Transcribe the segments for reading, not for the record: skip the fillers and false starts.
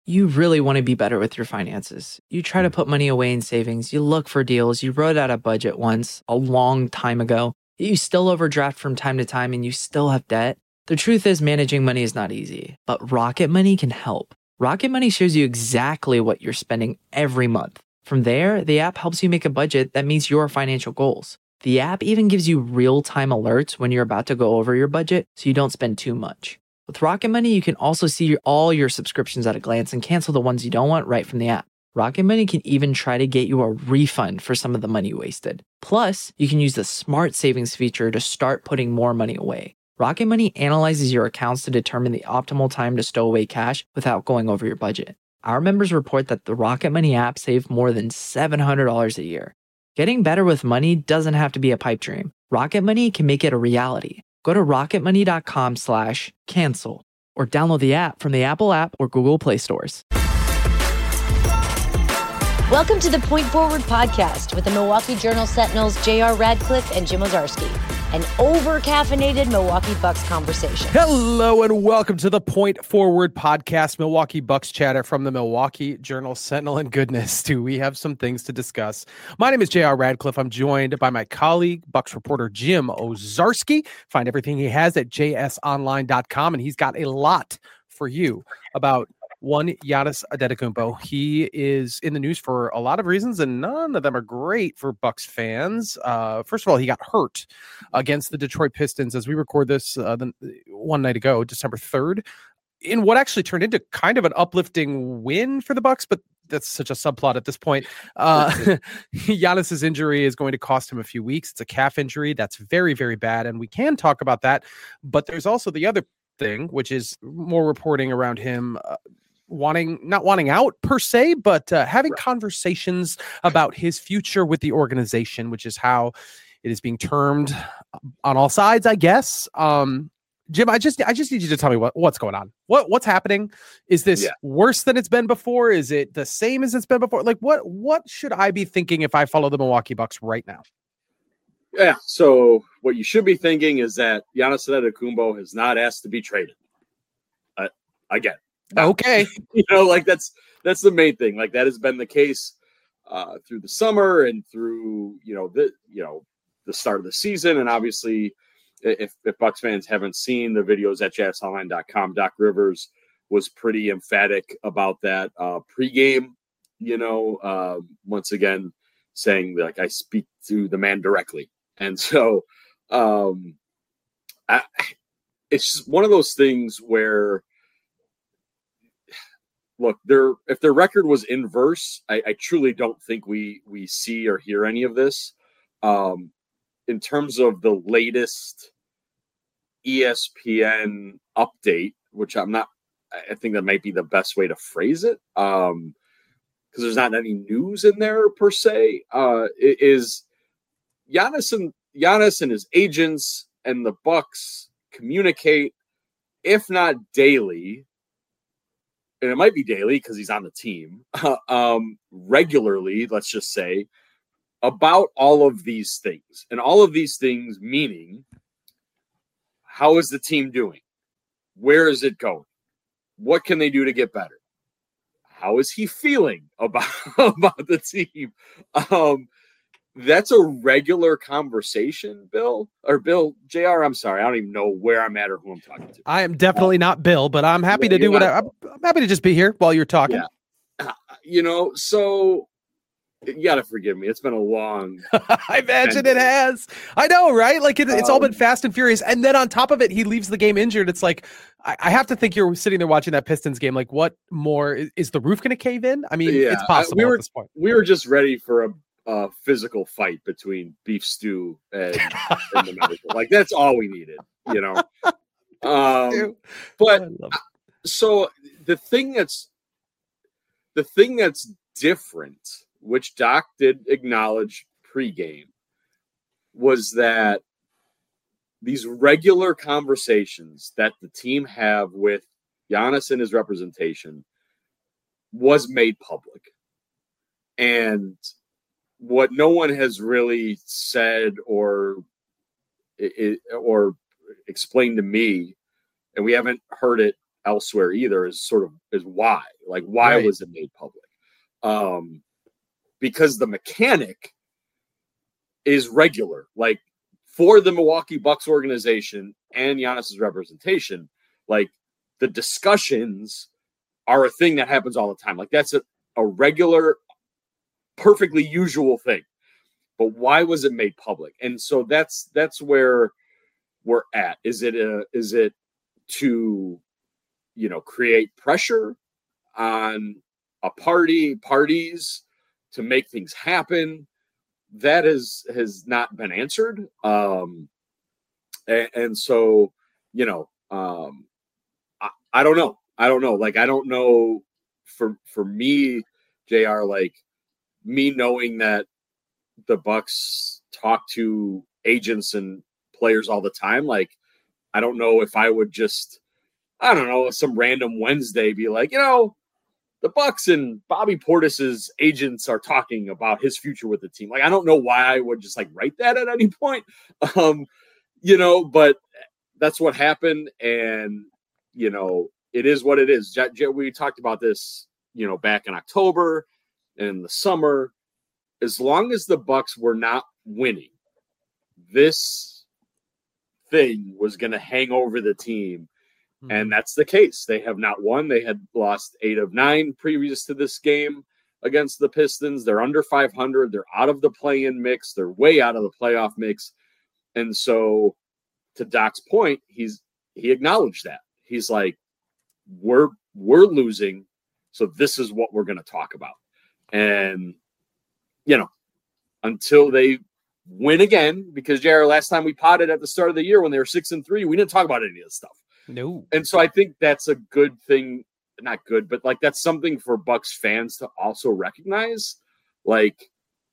You really want to be better with your finances. You try to put money away in savings, you look for deals, you wrote out a budget once a long time ago, you still overdraft from time to time and you still have debt. The truth is, managing money is not easy, but Rocket Money can help. Rocket Money shows you exactly what you're spending every month. From there, the app helps you make a budget that meets your financial goals. The app even gives you real-time alerts when you're about to go over your budget so you don't spend too much. With Rocket Money, you can also see all your subscriptions at a glance and cancel the ones you don't want right from the app. Rocket Money can even try to get you a refund for some of the money you wasted. Plus, you can use the Smart Savings feature to start putting more money away. Rocket Money analyzes your accounts to determine the optimal time to stow away cash without going over your budget. Our members report that the Rocket Money app saved more than $700 a year. Getting better with money doesn't have to be a pipe dream. Rocket Money can make it a reality. Go to rocketmoney.com/cancel or download the app from the Apple app or Google Play stores. Welcome to the Point Forward podcast with the Milwaukee Journal Sentinel's J.R. Radcliffe and Jim Owczarski, an over-caffeinated Milwaukee Bucks conversation. Hello and welcome to the Point Forward podcast, Milwaukee Bucks chatter from the Milwaukee Journal Sentinel. And goodness, do we have some things to discuss. My name is J.R. Radcliffe. I'm joined by my colleague, Bucks reporter Jim Owczarski. Find everything he has at jsonline.com, and he's got a lot for you about Giannis Antetokounmpo. He is in the news for a lot of reasons, and none of them are great for Bucks fans. First of all, he got hurt against the Detroit Pistons as we record this one night ago, December 3rd, in what actually turned into kind of an uplifting win for the Bucks, but that's such a subplot at this point. Giannis's injury is going to cost him a few weeks. It's a calf injury. That's very, very bad, and we can talk about that. But there's also the other thing, which is more reporting around him not wanting out per se, but having conversations about his future with the organization, which is how it is being termed on all sides, I guess. Jim, I just need you to tell me what's going on. What's happening? Is this worse than it's been before? Is it the same as it's been before? Like what should I be thinking if I follow the Milwaukee Bucks right now? Yeah, so what you should be thinking is that Giannis Antetokounmpo has not asked to be traded. Again. Okay. That's the main thing. Like, that has been the case through the summer and through, the start of the season. And obviously, if Bucks fans haven't seen the videos at jsonline.com, Doc Rivers was pretty emphatic about that pregame, once again, saying like, I speak to the man directly. And so it's just one of those things where, look, if their record was inverse, I truly don't think we see or hear any of this. In terms of the latest ESPN update, which I think that might be the best way to phrase it, because there's not any news in there per se, it is Giannis and his agents and the Bucks communicate, if not daily, and it might be daily because he's on the team, regularly, let's just say, about all of these things. And all of these things meaning, how is the team doing? Where is it going? What can they do to get better? How is he feeling about the team? That's a regular conversation, JR, I'm sorry. I don't even know where I'm at or who I'm talking to. I am definitely not Bill, but I'm happy to do what I'm happy to just be here while you're talking. Yeah. So you got to forgive me. It's been a long. I imagine it has. I know, right? Like it's all been fast and furious. And then on top of it, he leaves the game injured. It's like, I have to think you're sitting there watching that Pistons game. Like, what more is the roof going to cave in? I mean, it's possible at this point. We were just ready for a physical fight between Beef Stew and the medical. Like, that's all we needed, but so the thing that's different, which Doc did acknowledge pregame, was that these regular conversations that the team have with Giannis and his representation was made public. And what no one has really said or explained to me, and we haven't heard it elsewhere either is why. Like, why was it made public? Because the mechanic is regular. Like, for the Milwaukee Bucks organization and Giannis's representation, like, the discussions are a thing that happens all the time. Like, that's a regular, perfectly usual thing. But why was it made public? And so that's where we're at. Is it to, create pressure on parties to make things happen? That has not been answered. And so, I don't know. Like, I don't know for me, JR, like, me knowing that the Bucks talk to agents and players all the time. Like, I don't know if I would just, I don't know, some random Wednesday be like, the Bucks and Bobby Portis's agents are talking about his future with the team. Like, I don't know why I would just like write that at any point. But that's what happened. And, it is what it is. We talked about this, back in October and in the summer. As long as the Bucks were not winning, this thing was going to hang over the team. And that's the case. They have not won. They had lost 8 of 9 previous to this game against the Pistons. They're under 500. They're out of the play-in mix. They're way out of the playoff mix. And so, to Doc's point, he acknowledged that. He's like, we're losing, so this is what we're going to talk about. And, until they win again, because, JR, last time we potted at the start of the year when they were 6-3, we didn't talk about any of this stuff. No. And so I think that's a good thing. Not good, but like, that's something for Bucks fans to also recognize. Like,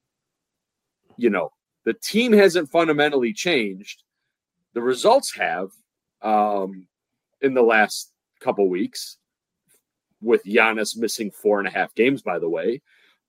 the team hasn't fundamentally changed. The results have in the last couple weeks, with Giannis missing 4.5 games, by the way.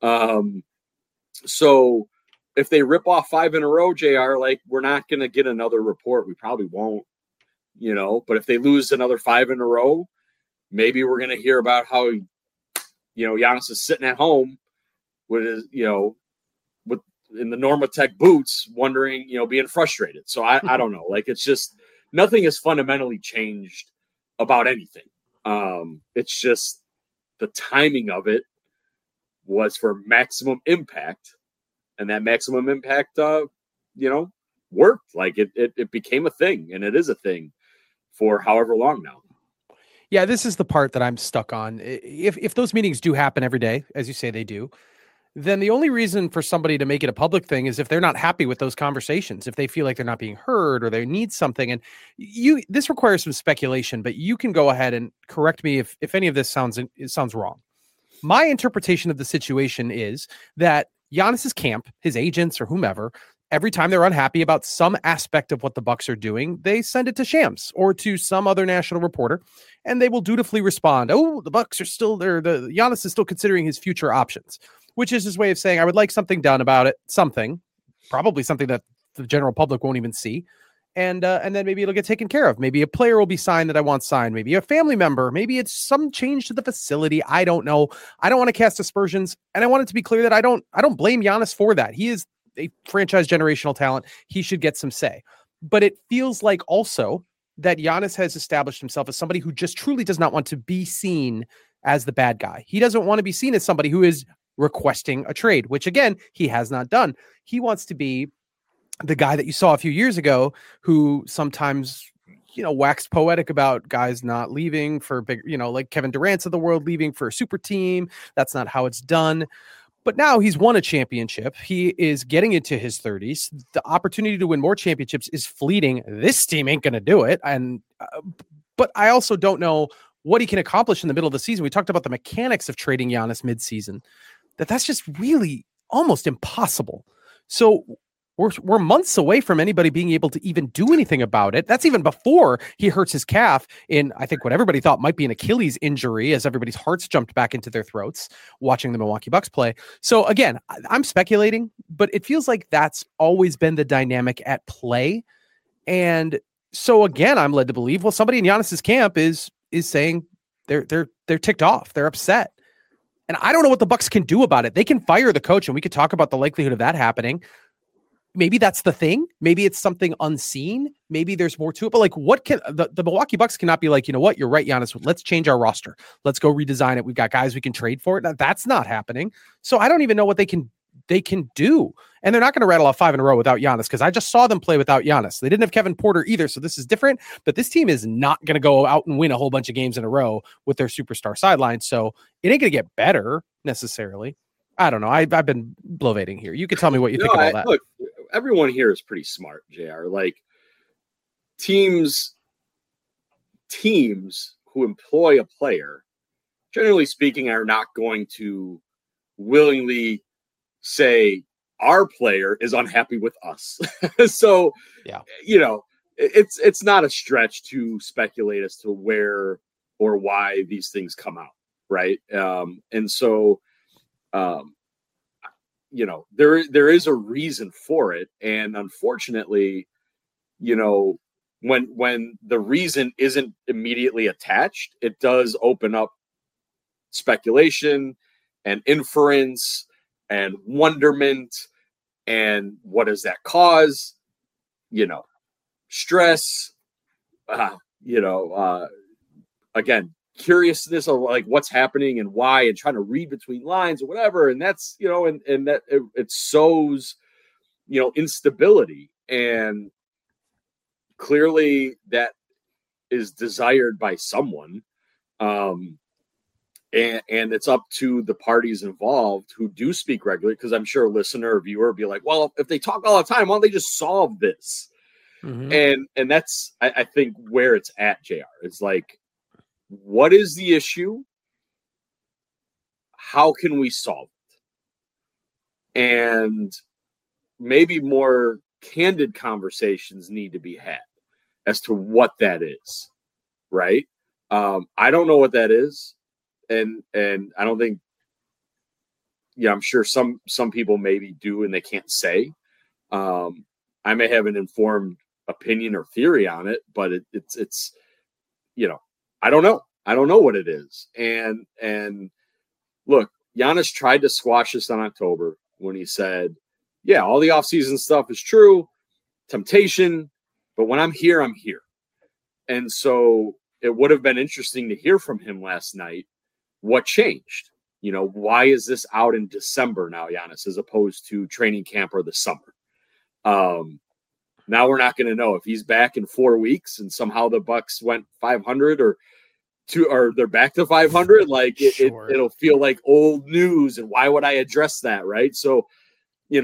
So if they rip off 5 in a row, JR, like, we're not going to get another report. We probably won't. But if they lose another 5 in a row, maybe we're going to hear about how, Giannis is sitting at home with his, with in the Normatec boots, wondering, being frustrated. So I don't know. Like, it's just, nothing has fundamentally changed about anything. It's just the timing of it was for maximum impact, and that maximum impact, worked. Like, it became a thing, and it is a thing for however long now. Yeah, this is the part that I'm stuck on. If those meetings do happen every day, as you say they do, then the only reason for somebody to make it a public thing is if they're not happy with those conversations, if they feel like they're not being heard or they need something. And this requires some speculation, but you can go ahead and correct me if any of this sounds wrong. My interpretation of the situation is that Giannis's camp, his agents or whomever, every time they're unhappy about some aspect of what the Bucks are doing, they send it to Shams or to some other national reporter, and they will dutifully respond, "Oh, the Bucks are still there. The Giannis is still considering his future options," which is his way of saying, "I would like something done about it." Probably something that the general public won't even see, and then maybe it'll get taken care of. Maybe a player will be signed that I want signed. Maybe a family member. Maybe it's some change to the facility. I don't know. I don't want to cast aspersions, and I want it to be clear that I don't blame Giannis for that. He is a franchise generational talent. He should get some say. But it feels like also that Giannis has established himself as somebody who just truly does not want to be seen as the bad guy. He doesn't want to be seen as somebody who is requesting a trade, which again, he has not done. He wants to be the guy that you saw a few years ago who sometimes, waxed poetic about guys not leaving for big, like Kevin Durant's of the world leaving for a super team. That's not how it's done. But now he's won a championship. He is getting into his 30s. The opportunity to win more championships is fleeting. This team ain't going to do it. And but I also don't know what he can accomplish in the middle of the season. We talked about the mechanics of trading Giannis midseason. That's just really almost impossible. So we're months away from anybody being able to even do anything about it. That's even before he hurts his calf in, I think, what everybody thought might be an Achilles injury, as everybody's hearts jumped back into their throats watching the Milwaukee Bucks play. So again, I'm speculating, but it feels like that's always been the dynamic at play. And so again, I'm led to believe, well, somebody in Giannis's camp is saying, they're ticked off. They're upset. And I don't know what the Bucks can do about it. They can fire the coach, and we could talk about the likelihood of that happening. Maybe that's the thing. Maybe it's something unseen. Maybe there's more to it. But like, what can the Milwaukee Bucks cannot be like, you know what? You're right, Giannis. Let's change our roster. Let's go redesign it. We've got guys we can trade for it. Now, that's not happening. So I don't even know what they can do. And they're not going to rattle off 5 in a row without Giannis, because I just saw them play without Giannis. They didn't have Kevin Porter either, so this is different. But this team is not going to go out and win a whole bunch of games in a row with their superstar sideline. So it ain't going to get better necessarily. I don't know. I've been bloviating here. You can tell me what you think of all that. Look, everyone here is pretty smart, JR. Like teams who employ a player, generally speaking, are not going to willingly say our player is unhappy with us. So, yeah, it's not a stretch to speculate as to where or why these things come out. Right. And so, there is a reason for it. And unfortunately, when the reason isn't immediately attached, it does open up speculation and inference and wonderment. And what does that cause? Stress, again, curiousness of like what's happening and why, and trying to read between lines or whatever. And that's, and that it sows, instability. And clearly that is desired by someone. And it's up to the parties involved who do speak regularly, because I'm sure a listener or viewer will be like, well, if they talk all the time, why don't they just solve this? Mm-hmm. And that's, I think, where it's at, JR. It's like, what is the issue? How can we solve it? And maybe more candid conversations need to be had as to what that is, right? I don't know what that is. And I don't think, I'm sure some people maybe do and they can't say. I may have an informed opinion or theory on it, but it's I don't know. I don't know what it is. And look, Giannis tried to squash this in October when he said, yeah, all the offseason stuff is true, temptation, but when I'm here, I'm here. And so it would have been interesting to hear from him last night. What changed? Why is this out in December now, Giannis, as opposed to training camp or the summer? Now we're not going to know if he's back in 4 weeks and somehow the Bucks went 500 or they're back to 500. Like it'll feel like old news. And why would I address that? Right. So, I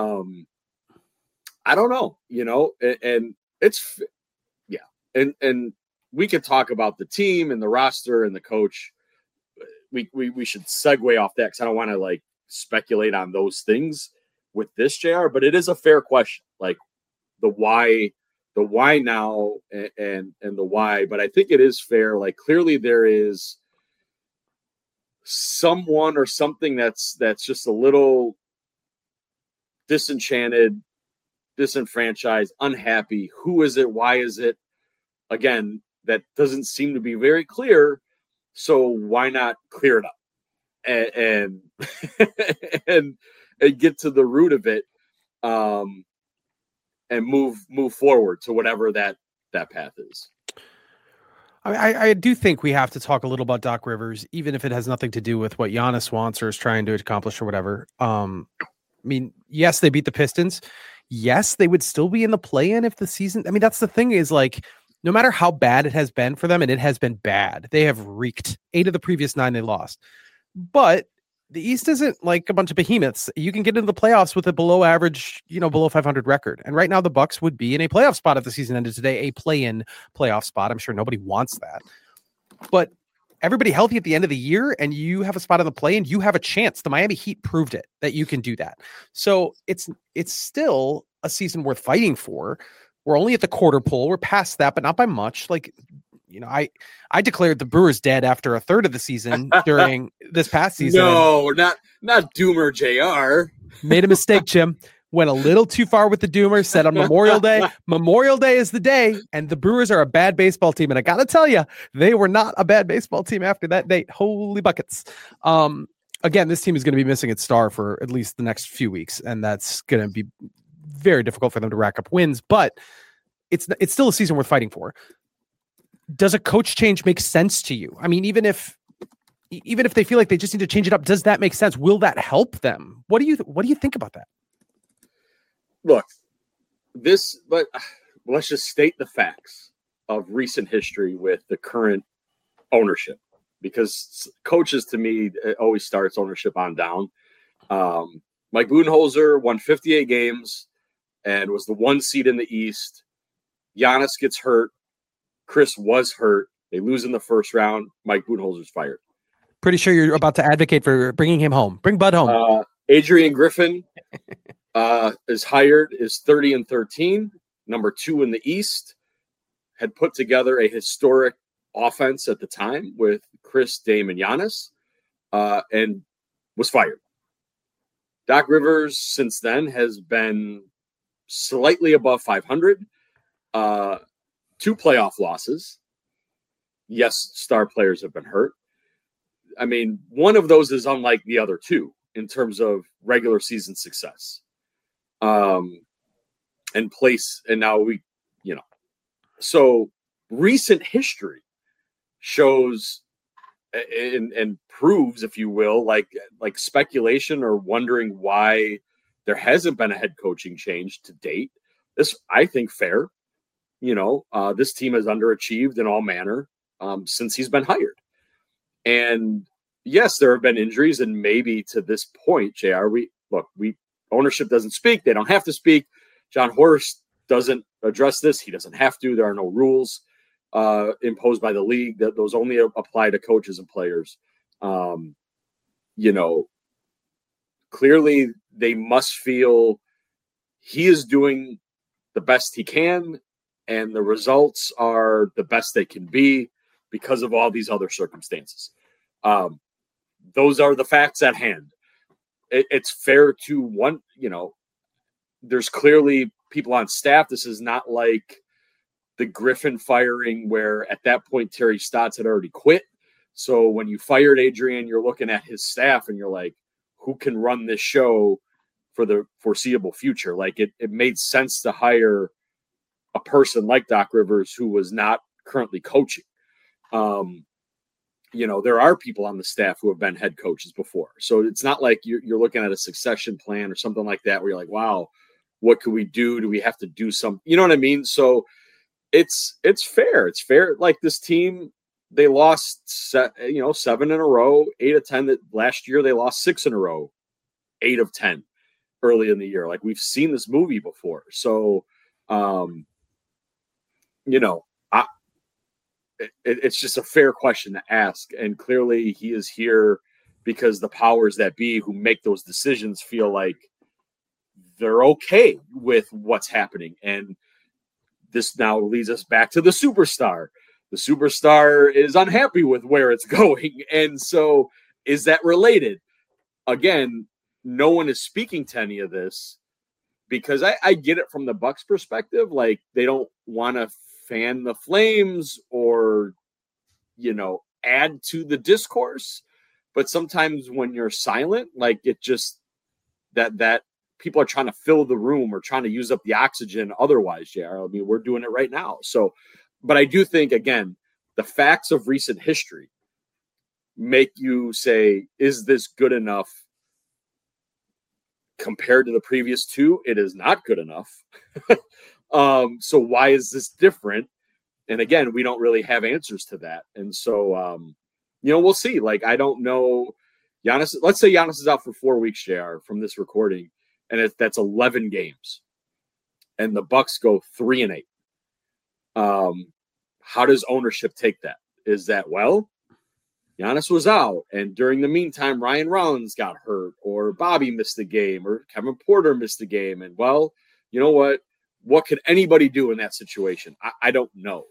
don't know, and it's, yeah. And we could talk about the team and the roster and the coach. We should segue off that, because I don't want to like speculate on those things with this, JR, but it is a fair question. Like the why now and the why, but I think it is fair. Like clearly there is someone or something that's just a little disenchanted, disenfranchised, unhappy. Who is it? Why is it? Again, that doesn't seem to be very clear. So why not clear it up and and get to the root of it, and move forward to whatever that path is. I do think we have to talk a little about Doc Rivers, even if it has nothing to do with what Giannis wants or is trying to accomplish or whatever. Yes, they beat the Pistons. Yes, they would still be in the play-in if the season. That's the thing is like, no matter how bad it has been for them, and it has been bad, they have reeked. 8 of the previous 9 they lost. But the East isn't like a bunch of behemoths. You can get into the playoffs with a below average, below 500 record. And right now the Bucks would be in a playoff spot if the season ended today, a play-in playoff spot. I'm sure nobody wants that. But everybody healthy at the end of the year and you have a spot in the play-in, you have a chance. The Miami Heat proved it, that you can do that. So it's still a season worth fighting for. We're only at the quarter pole. We're past that, but not by much. Like, I declared the Brewers dead after a third of the season during this past season. No, not Doomer JR. Made a mistake, Jim. went a little too far with the doomer, said on Memorial Day, Memorial Day is the day, and the Brewers are a bad baseball team. And I got to tell you, they were not a bad baseball team after that date. Holy buckets. Again, this team is going to be missing its star for at least the next few weeks, and that's going to be very difficult for them to rack up wins, but it's still a season worth fighting for. Does a coach change make sense to you? I mean, even if they feel like they just need to change it up, does that make sense? Will that help them? What do you think about that? Look, but let's just state the facts of recent history with the current ownership, because coaches, to me, it always starts ownership on down. Mike Budenholzer won 58 games and was the 1 seed in the East. Giannis gets hurt. Chris was hurt. They lose in the first round. Mike Budenholzer's fired. Pretty sure you're about to advocate for bringing him home. Bring Bud home. Adrian Griffin is hired, is 30-13, number 2 in the East. Had put together a historic offense at the time with Chris, Dame, and Giannis, and was fired. Doc Rivers since then has been slightly above 500, 2 playoff losses. Yes, star players have been hurt. I mean, one of those is unlike the other 2 in terms of regular season success. And place, and now so recent history shows and proves, if you will, like speculation or wondering why there hasn't been a head coaching change to date. This, I think, fair. This team has underachieved in all manner since he's been hired. And yes, there have been injuries, and maybe to this point, JR, ownership doesn't speak. They don't have to speak. John Horst doesn't address this. He doesn't have to. There are no rules imposed by the league that those only apply to coaches and players. Clearly they must feel he is doing the best he can, and the results are the best they can be because of all these other circumstances. Those are the facts at hand. It's fair to there's clearly people on staff. This is not like the Griffin firing where at that point Terry Stotts had already quit. So when you fired Adrian, you're looking at his staff and you're like, who can run this show for the foreseeable future? Like it made sense to hire a person like Doc Rivers who was not currently coaching. There are people on the staff who have been head coaches before. So it's not like you're looking at a succession plan or something like that where you're like, wow, what could we do? Do we have to do something? You know what I mean? So it's fair. It's fair. Like this team, they lost 7 in a row, 8 of 10. That last year they lost 6 in a row, 8 of 10 early in the year. Like we've seen this movie before. So, it's just a fair question to ask. And clearly he is here because the powers that be who make those decisions feel like they're okay with what's happening. And this now leads us back to the superstar. The superstar is unhappy with where it's going. And so is that related? Again, no one is speaking to any of this because I get it from the Bucks perspective. Like they don't want to fan the flames or, add to the discourse. But sometimes when you're silent, like it just that people are trying to fill the room or trying to use up the oxygen otherwise, JR. I mean, we're doing it right now. So, but I do think, again, the facts of recent history make you say, is this good enough compared to the previous 2? It is not good enough. So why is this different? And again, we don't really have answers to that. And so, we'll see. Like, I don't know. Giannis, let's say Giannis is out for 4 weeks, JR, from this recording, and that's 11 games. And the Bucks go 3-8. How does ownership take that? Is that, well, Giannis was out, and during the meantime, Ryan Rollins got hurt, or Bobby missed a game, or Kevin Porter missed a game. And, well, you know what? What could anybody do in that situation? I don't know.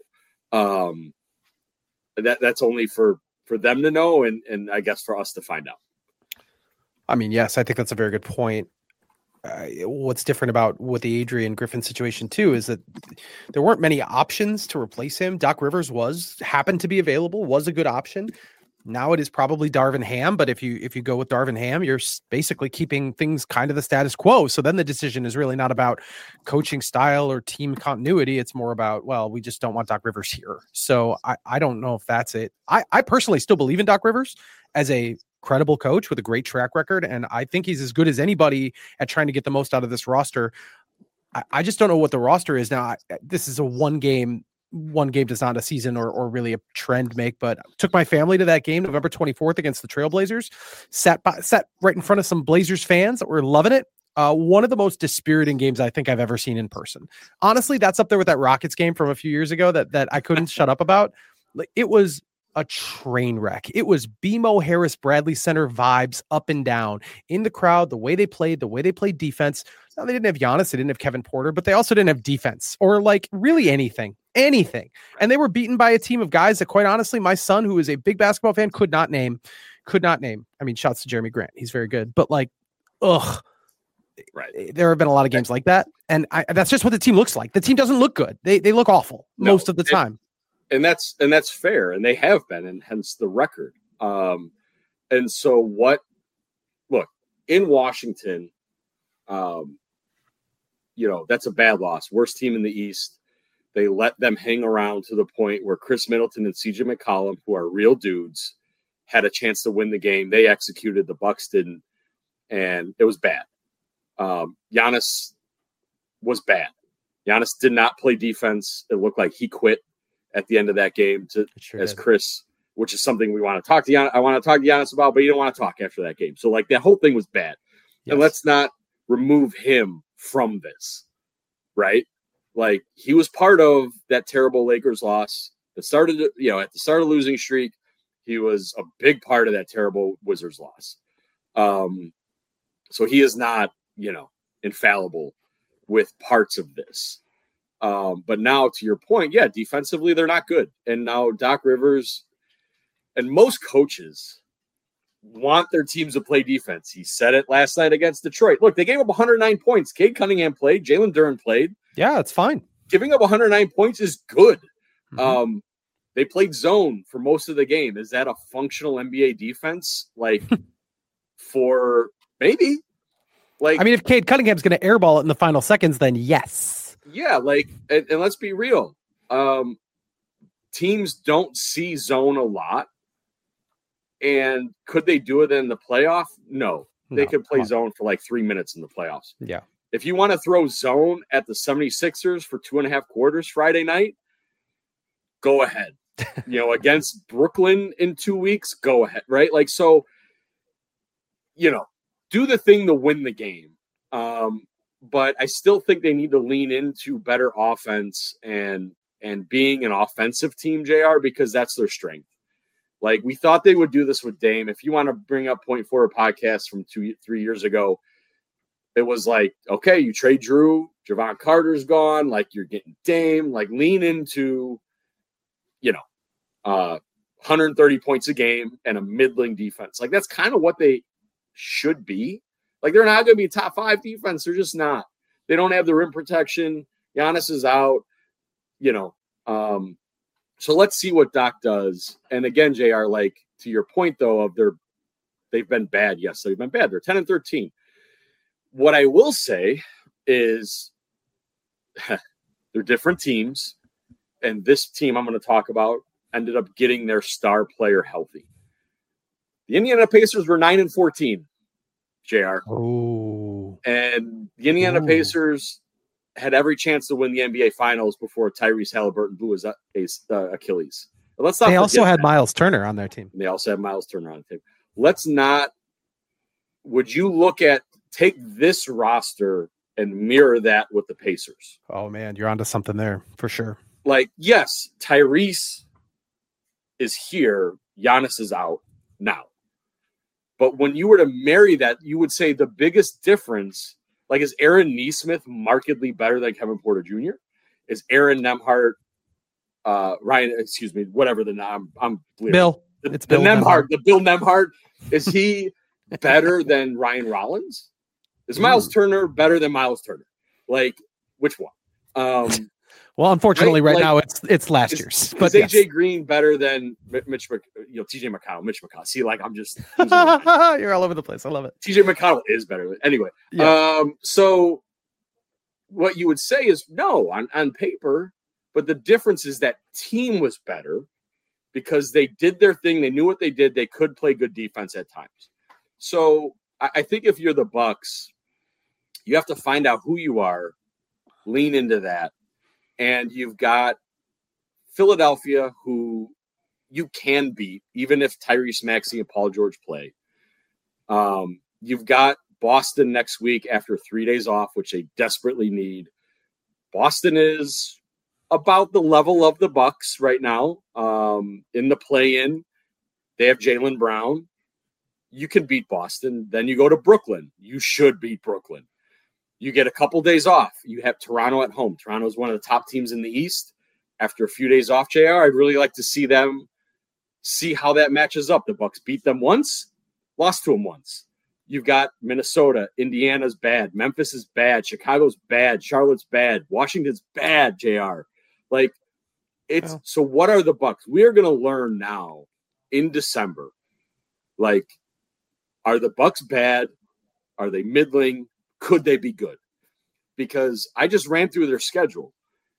That's only for them to know, and I guess for us to find out. I mean, yes, I think that's a very good point. what's different about with the Adrian Griffin situation too is that there weren't many options to replace him. Doc Rivers happened to be available, was a good option. Now it is probably Darvin Ham, but if you go with Darvin Ham, you're basically keeping things kind of the status quo. So then the decision is really not about coaching style or team continuity. It's more about, well, we just don't want Doc Rivers here. So I don't know if that's it. I personally still believe in Doc Rivers as a credible coach with a great track record, and I think he's as good as anybody at trying to get the most out of this roster. I just don't know what the roster is now. This is a one game does not a season or really a trend make, but took my family to that game November 24th against the Trailblazers, sat right in front of some Blazers fans that were loving it. One of the most dispiriting games I think I've ever seen in person. Honestly, that's up there with that Rockets game from a few years ago that I couldn't shut up about. Like, it was a train wreck. It was BMO Harris Bradley Center vibes up and down in the crowd, the way they played defense. Now, they didn't have Giannis, they didn't have Kevin Porter, but they also didn't have defense or like really anything. And they were beaten by a team of guys that, quite honestly, my son, who is a big basketball fan, could not name. I mean, shouts to Jeremy Grant. He's very good, but like, right. There have been a lot of games like that. And that's just what the team looks like. The team doesn't look good. They look awful most of the time. And that's fair. And they have been, and hence the record. And so look, in Washington, that's a bad loss. Worst team in the East. They let them hang around to the point where Chris Middleton and CJ McCollum, who are real dudes, had a chance to win the game. They executed, the Bucks didn't, and it was bad. Giannis was bad. Giannis did not play defense. It looked like he quit at the end of that game Chris, which is something we want to talk to Giannis. I want to talk to Giannis about, but you don't want to talk after that game. So like that whole thing was bad. Yes. And let's not remove him from this, right? Like, he was part of that terrible Lakers loss that started, at the start of losing streak. He was a big part of that terrible Wizards loss. So he is not, infallible with parts of this. But now, to your point, defensively, they're not good. And now Doc Rivers and most coaches want their teams to play defense. He said it last night against Detroit. Look, they gave up 109 points. Cade Cunningham played. Jalen Duren played. Yeah, it's fine. Giving up 109 points is good. Mm-hmm. They played zone for most of the game. Is that a functional NBA defense? Like, for maybe? Like, I mean, if Cade Cunningham's going to airball it in the final seconds, then yes. Yeah, like, and let's be real. Teams don't see zone a lot. And could they do it in the playoff? No. They could play zone for like 3 minutes in the playoffs. Yeah. If you want to throw zone at the 76ers for 2.5 quarters Friday night, go ahead. Against Brooklyn in 2 weeks, go ahead, right? Like, so, do the thing to win the game. But I still think they need to lean into better offense and being an offensive team, JR, because that's their strength. Like, we thought they would do this with Dame. If you want to bring up Point Forward podcast from 2-3 years ago, it was like, okay, you trade Drew, Javon Carter's gone, like, you're getting Dame, like, lean into, 130 points a game and a middling defense. Like, that's kind of what they should be. Like, they're not going to be top 5 defense. They're just not. They don't have the rim protection. Giannis is out, So let's see what Doc does. And again, JR, like, to your point, though, of they've been bad. Yes, they've been bad. They're 10-13. What I will say is they're different teams. And this team I'm going to talk about ended up getting their star player healthy. The Indiana Pacers were 9-14, JR. Oh. And the Indiana Pacers had every chance to win the NBA Finals before Tyrese Halliburton blew his Achilles. But let's not. They also had Miles Turner on their team. They also had Miles Turner on the team. Let's not. Would you take this roster and mirror that with the Pacers? Oh man, you're onto something there for sure. Like, yes, Tyrese is here. Giannis is out now. But when you were to marry that, you would say the biggest difference. Like, is Aaron Nesmith markedly better than Kevin Porter Jr.? Is Aaron Nembhard, whatever the name, I'm Bill. The Bill Nembhard. Is he better than Ryan Rollins? Is Miles Turner better than Miles Turner? Like, which one? Well, unfortunately, right now it's last year's. But is AJ Green better than TJ McConnell? Mitch McConnell. See, like I'm just you're all over the place. I love it. TJ McConnell is better. Anyway, so what you would say is no on paper, but the difference is that team was better because they did their thing. They knew what they did. They could play good defense at times. So I think if you're the Bucks, you have to find out who you are, lean into that. And you've got Philadelphia, who you can beat, even if Tyrese Maxey and Paul George play. You've got Boston next week after 3 days off, which they desperately need. Boston is about the level of the Bucks right now. In the play-in, they have Jaylen Brown. You can beat Boston. Then you go to Brooklyn. You should beat Brooklyn. You get a couple days off. You have Toronto at home. Toronto is one of the top teams in the East. After a few days off, JR, I'd really like to see how that matches up. The Bucks beat them once, lost to them once. You've got Minnesota. Indiana's bad. Memphis is bad. Chicago's bad. Charlotte's bad. Washington's bad, JR. Like, so what are the Bucks? We are going to learn now in December. Like, are the Bucks bad? Are they middling? Could they be good? Because I just ran through their schedule.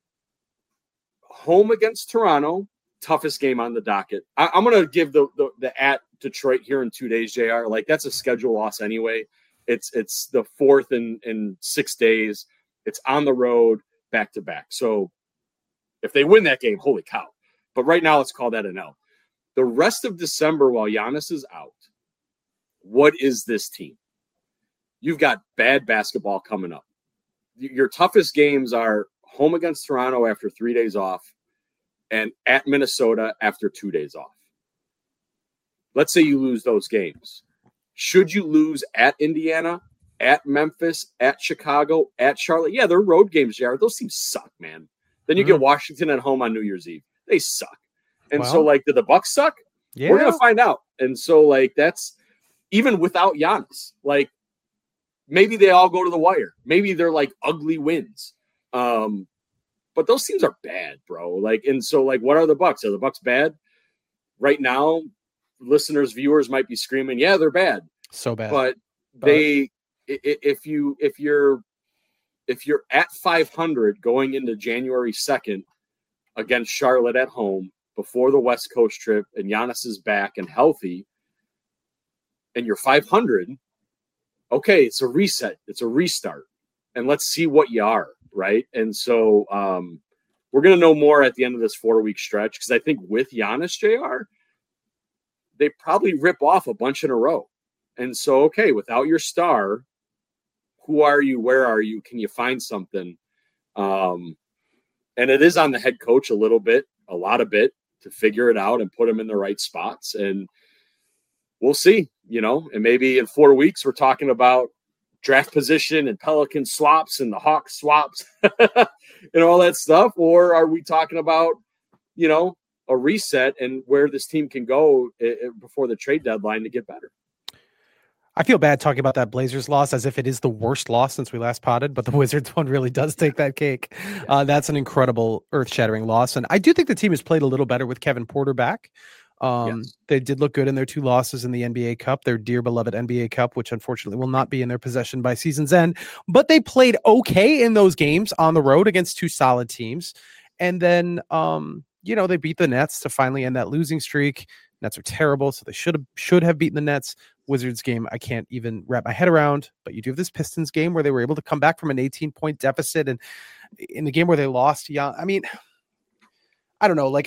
Home against Toronto, toughest game on the docket. I'm going to give the at Detroit here in 2 days, JR. Like, that's a schedule loss anyway. It's the fourth in 6 days. It's on the road, back to back. So if they win that game, holy cow. But right now, let's call that an L. The rest of December, while Giannis is out, what is this team? You've got bad basketball coming up. Your toughest games are home against Toronto after 3 days off and at Minnesota after 2 days off. Let's say you lose those games. Should you lose at Indiana, at Memphis, at Chicago, at Charlotte? Yeah, they're road games, Jared. Those teams suck, man. Then you get Washington at home on New Year's Eve. They suck. And so, like, do the Bucks suck? Yeah. We're going to find out. And so, like, that's even without Giannis. Like, maybe they all go to the wire. Maybe they're like ugly wins. But those teams are bad, bro. Like, and so, like, what are the Bucks? Are the Bucks bad? Right now, listeners, viewers might be screaming, yeah, they're bad. So bad. But if you're at 500 going into January 2nd against Charlotte at home before the West Coast trip and Giannis is back and healthy, and you're 500, okay, it's a reset. It's a restart. And let's see what you are, right? And so we're going to know more at the end of this 4-week stretch because I think with Giannis, JR, they probably rip off a bunch in a row. And so, okay, without your star, who are you? Where are you? Can you find something? And it is on the head coach a lot of bit to figure it out and put them in the right spots. And we'll see, and maybe in 4 weeks, we're talking about draft position and Pelican swaps and the Hawks swaps and all that stuff. Or are we talking about, a reset and where this team can go before the trade deadline to get better? I feel bad talking about that Blazers loss as if it is the worst loss since we last potted, but the Wizards one really does take that cake. That's an incredible earth-shattering loss. And I do think the team has played a little better with Kevin Porter back. Yes. They did look good in their 2 losses in the NBA Cup, their dear beloved NBA Cup, which unfortunately will not be in their possession by season's end. But they played okay in those games on the road against 2 solid teams. And then, they beat the Nets to finally end that losing streak. Nets are terrible, so they should have beaten the Nets. Wizards game, I can't even wrap my head around. But you do have this Pistons game where they were able to come back from an 18-point deficit, and in the game where they lost, I mean, I don't know. Like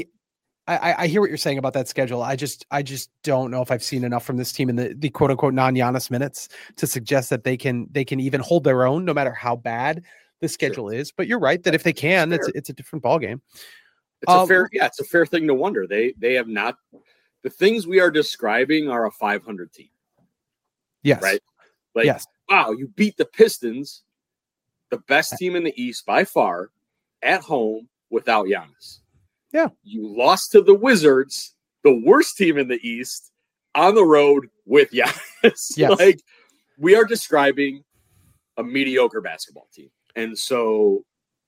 I hear what you're saying about that schedule. I just don't know if I've seen enough from this team in the quote unquote non-Giannis minutes to suggest that they can even hold their own no matter how bad the schedule is. But you're right that if they can, it's a different ballgame. It's a fair thing to wonder. They have not. The things we are describing are a 500 team. Yes. Right? Like, yes. Wow, you beat the Pistons, the best team in the East by far, at home without Giannis. Yeah. You lost to the Wizards, the worst team in the East, on the road with Giannis. Yes. Like, we are describing a mediocre basketball team. And so,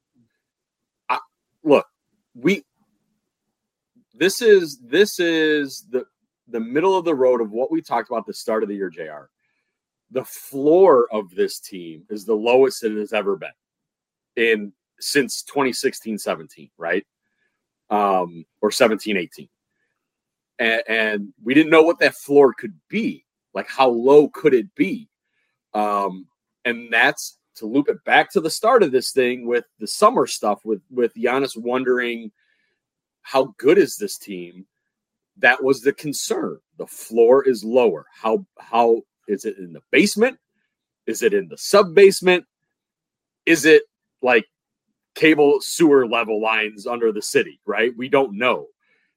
this is the middle of the road of what we talked about at the start of the year, JR. The floor of this team is the lowest it has ever been since 2016-17, right? Or 17-18. And we didn't know what that floor could be. Like, how low could it be? And that's to loop it back to the start of this thing with the summer stuff, with Giannis wondering, how good is this team? That was the concern. The floor is lower. How is it in the basement? Is it in the sub-basement? Is it like cable sewer level lines under the city, right? We don't know.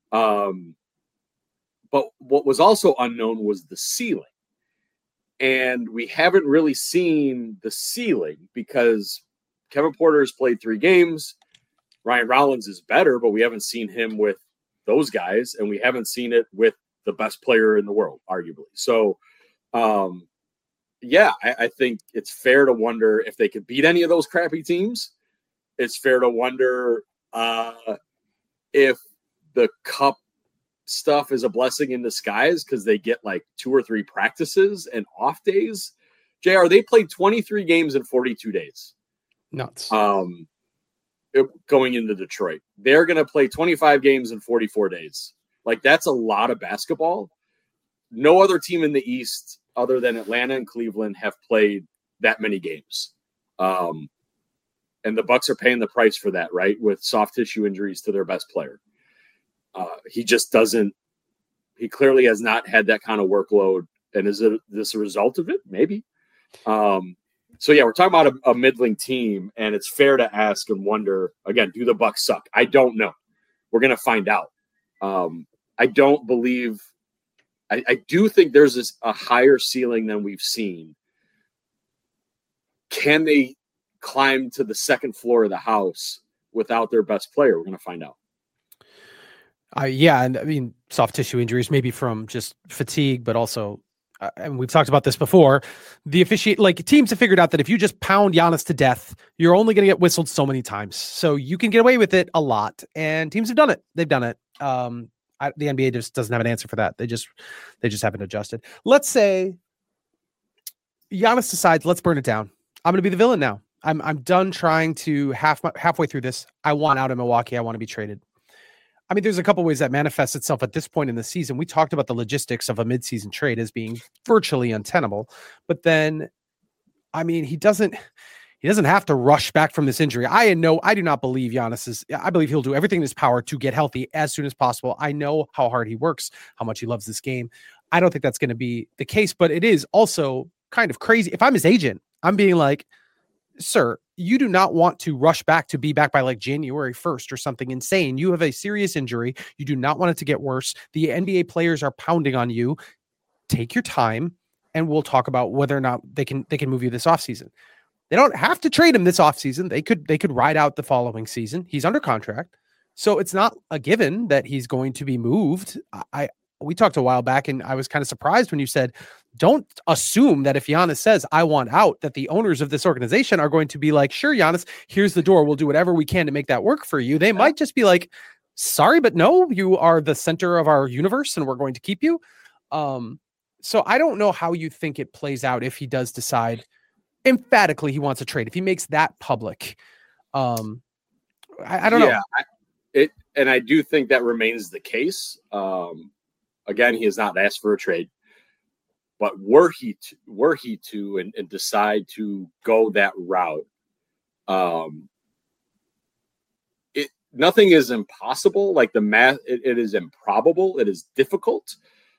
But what was also unknown was the ceiling. And we haven't really seen the ceiling because Kevin Porter has played 3 games. Ryan Rollins is better, but we haven't seen him with those guys, and we haven't seen it with the best player in the world, arguably. So, I think it's fair to wonder if they could beat any of those crappy teams. It's fair to wonder if the cup stuff is a blessing in disguise because they get like 2 or 3 practices and off days. JR, they played 23 games in 42 days. Nuts. Going into Detroit. They're going to play 25 games in 44 days. Like, that's a lot of basketball. No other team in the East other than Atlanta and Cleveland have played that many games. And the Bucks are paying the price for that, right? With soft tissue injuries to their best player. He just doesn't, he clearly has not had that kind of workload. And is this a result of it? Maybe. So we're talking about a middling team, and it's fair to ask and wonder, again, do the Bucks suck? I don't know. We're going to find out. I don't believe, I do think there's a higher ceiling than we've seen. Can they climb to the second floor of the house without their best player? We're going to find out. And I mean, soft tissue injuries, maybe from just fatigue, but also, and we've talked about this before, teams have figured out that if you just pound Giannis to death, you're only going to get whistled so many times. So you can get away with it a lot, and teams have done it. They've done it. The NBA just doesn't have an answer for that. They just haven't adjusted. Let's say Giannis decides, let's burn it down. I'm going to be the villain now. I'm done trying to halfway through this. I want out of Milwaukee. I want to be traded. I mean, there's a couple ways that manifests itself at this point in the season. We talked about the logistics of a midseason trade as being virtually untenable, but then, I mean, he doesn't have to rush back from this injury. I do not believe I believe he'll do everything in his power to get healthy as soon as possible. I know how hard he works, how much he loves this game. I don't think that's going to be the case, but it is also kind of crazy. If I'm his agent, I'm being like, sir, you do not want to rush back to be back by like January 1st or something insane. You have a serious injury. You do not want it to get worse. The NBA players are pounding on you. Take your time, and we'll talk about whether or not they can move you this offseason. They don't have to trade him this offseason. They could ride out the following season. He's under contract. So it's not a given that he's going to be moved. We talked a while back, and I was kind of surprised when you said, don't assume that if Giannis says, I want out, that the owners of this organization are going to be like, sure, Giannis, here's the door. We'll do whatever we can to make that work for you. They might just be like, sorry, but no, you are the center of our universe and we're going to keep you. So I don't know how you think it plays out if he does decide emphatically he wants a trade, if he makes that public. I don't know. And I do think that remains the case. Again, he has not asked for a trade, but were he to and decide to go that route, nothing is impossible. Like the math, it is improbable. It is difficult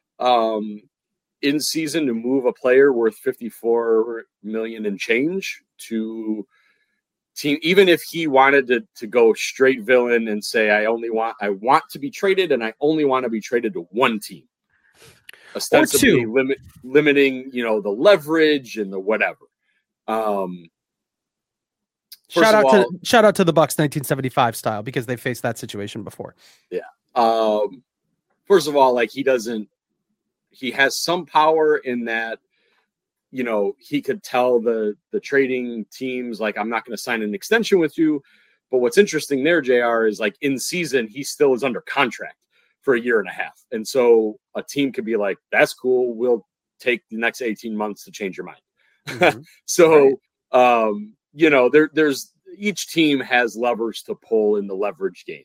in season to move a player worth $54 million and change to team, even if he wanted to go straight villain and say, I want to be traded, and I only want to be traded to one team, ostensibly limiting, the leverage and the whatever. Shout out to the Bucks 1975 style, because they faced that situation before. Yeah. First of all, like he has some power in that he could tell the trading teams, like, I'm not going to sign an extension with you. But what's interesting there, JR, is like in season, he still is under contract for a year and a half. And so a team could be like, that's cool. We'll take the next 18 months to change your mind. Mm-hmm. So, right. There's each team has levers to pull in the leverage game.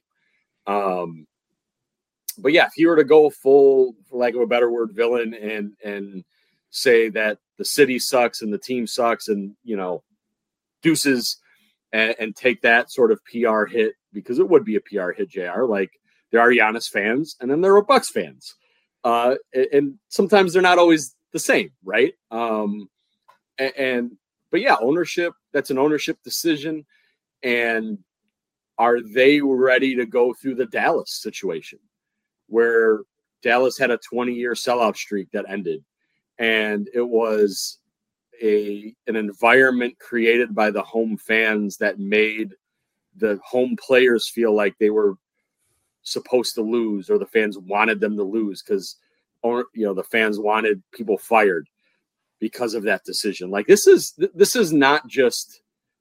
But yeah, if you were to go full, for lack of a better word, villain and say that the city sucks and the team sucks and, deuces and take that sort of PR hit, because it would be a PR hit, JR. Like, there are Giannis fans and then there are Bucks fans. And sometimes they're not always the same, right? But yeah, ownership, that's an ownership decision. And are they ready to go through the Dallas situation where Dallas had a 20-year sellout streak that ended? And it was an environment created by the home fans that made the home players feel like they were supposed to lose, or the fans wanted them to lose because, the fans wanted people fired because of that decision. Like, this is not just,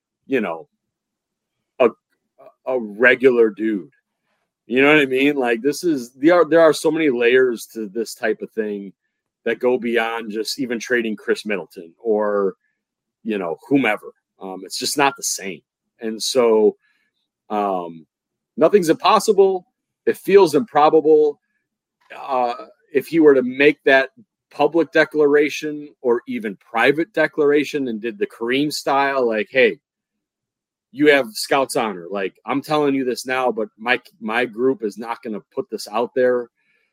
a regular dude. You know what I mean? Like, there are so many layers to this type of thing that go beyond just even trading Chris Middleton or, whomever. It's just not the same. And so nothing's impossible. It feels improbable. If he were to make that public declaration or even private declaration and did the Kareem style, like, hey, you have Scout's honor. Like, I'm telling you this now, but my group is not going to put this out there.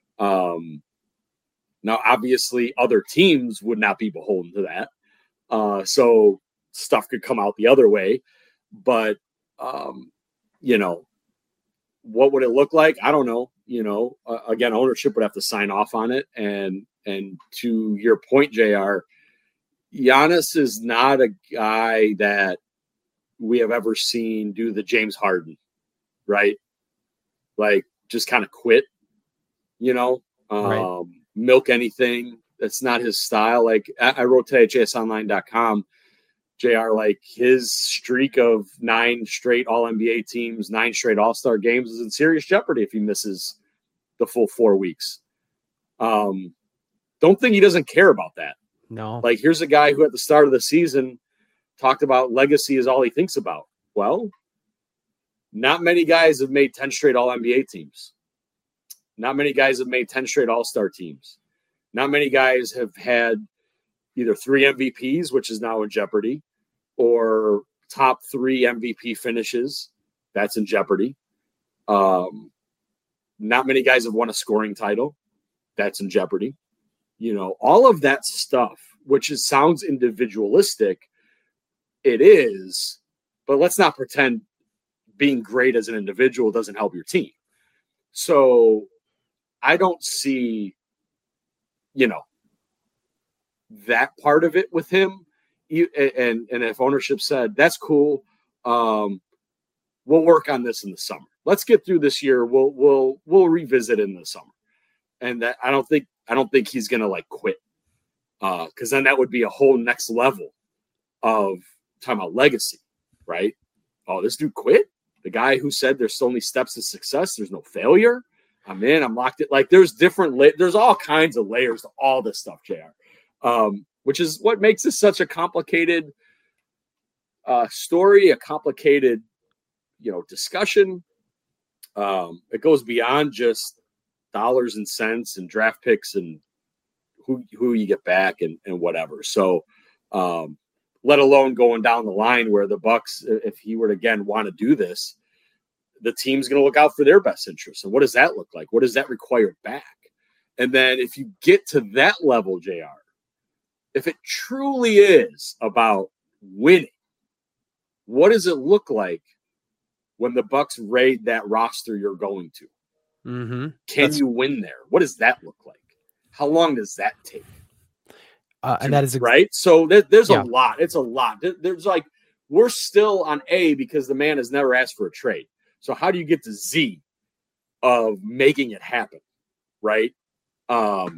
Now, obviously, other teams would not be beholden to that. So stuff could come out the other way. But, what would it look like? I don't know. Again, ownership would have to sign off on it. And to your point, JR, Giannis is not a guy that we have ever seen do the James Harden, right? Like, just kind of quit, right. Milk anything. That's not his style. Like, I wrote today at jsonline.com, JR, like, his streak of 9 straight All-NBA teams, 9 straight All-Star games is in serious jeopardy if he misses the full 4 weeks. Don't think he doesn't care about that. No. Like, here's a guy who at the start of the season talked about legacy is all he thinks about. Well, not many guys have made 10 straight All-NBA teams. Not many guys have made 10 straight All-Star teams. Not many guys have had either 3 MVPs, which is now in jeopardy, or top 3 MVP finishes. That's in jeopardy. Not many guys have won a scoring title. That's in jeopardy. All of that stuff, which sounds individualistic, it is, but let's not pretend being great as an individual doesn't help your team. So I don't see, that part of it with him. And if ownership said, that's cool, we'll work on this in the summer. Let's get through this year. We'll revisit it in the summer. And that I don't think he's gonna like quit. Because then that would be a whole next level of talking about legacy, right? Oh, this dude quit? The guy who said there's so many steps to success, there's no failure. I'm in, I'm locked in. Like, there's there's all kinds of layers to all this stuff, JR. Which is what makes this such a complicated story, a complicated, discussion. It goes beyond just dollars and cents and draft picks and who you get back and whatever. So, let alone going down the line where the Bucks, if he were to again want to do this, the team's going to look out for their best interests. And what does that look like? What does that require back? And then if you get to that level, JR, if it truly is about winning, what does it look like when the Bucks raid that roster you're going to? Mm-hmm. Can you win there? What does that look like? How long does that take? And that is right. So there's a lot. It's a lot. There's like, we're still on A because the man has never asked for a trade. So how do you get to Z of making it happen? Right. And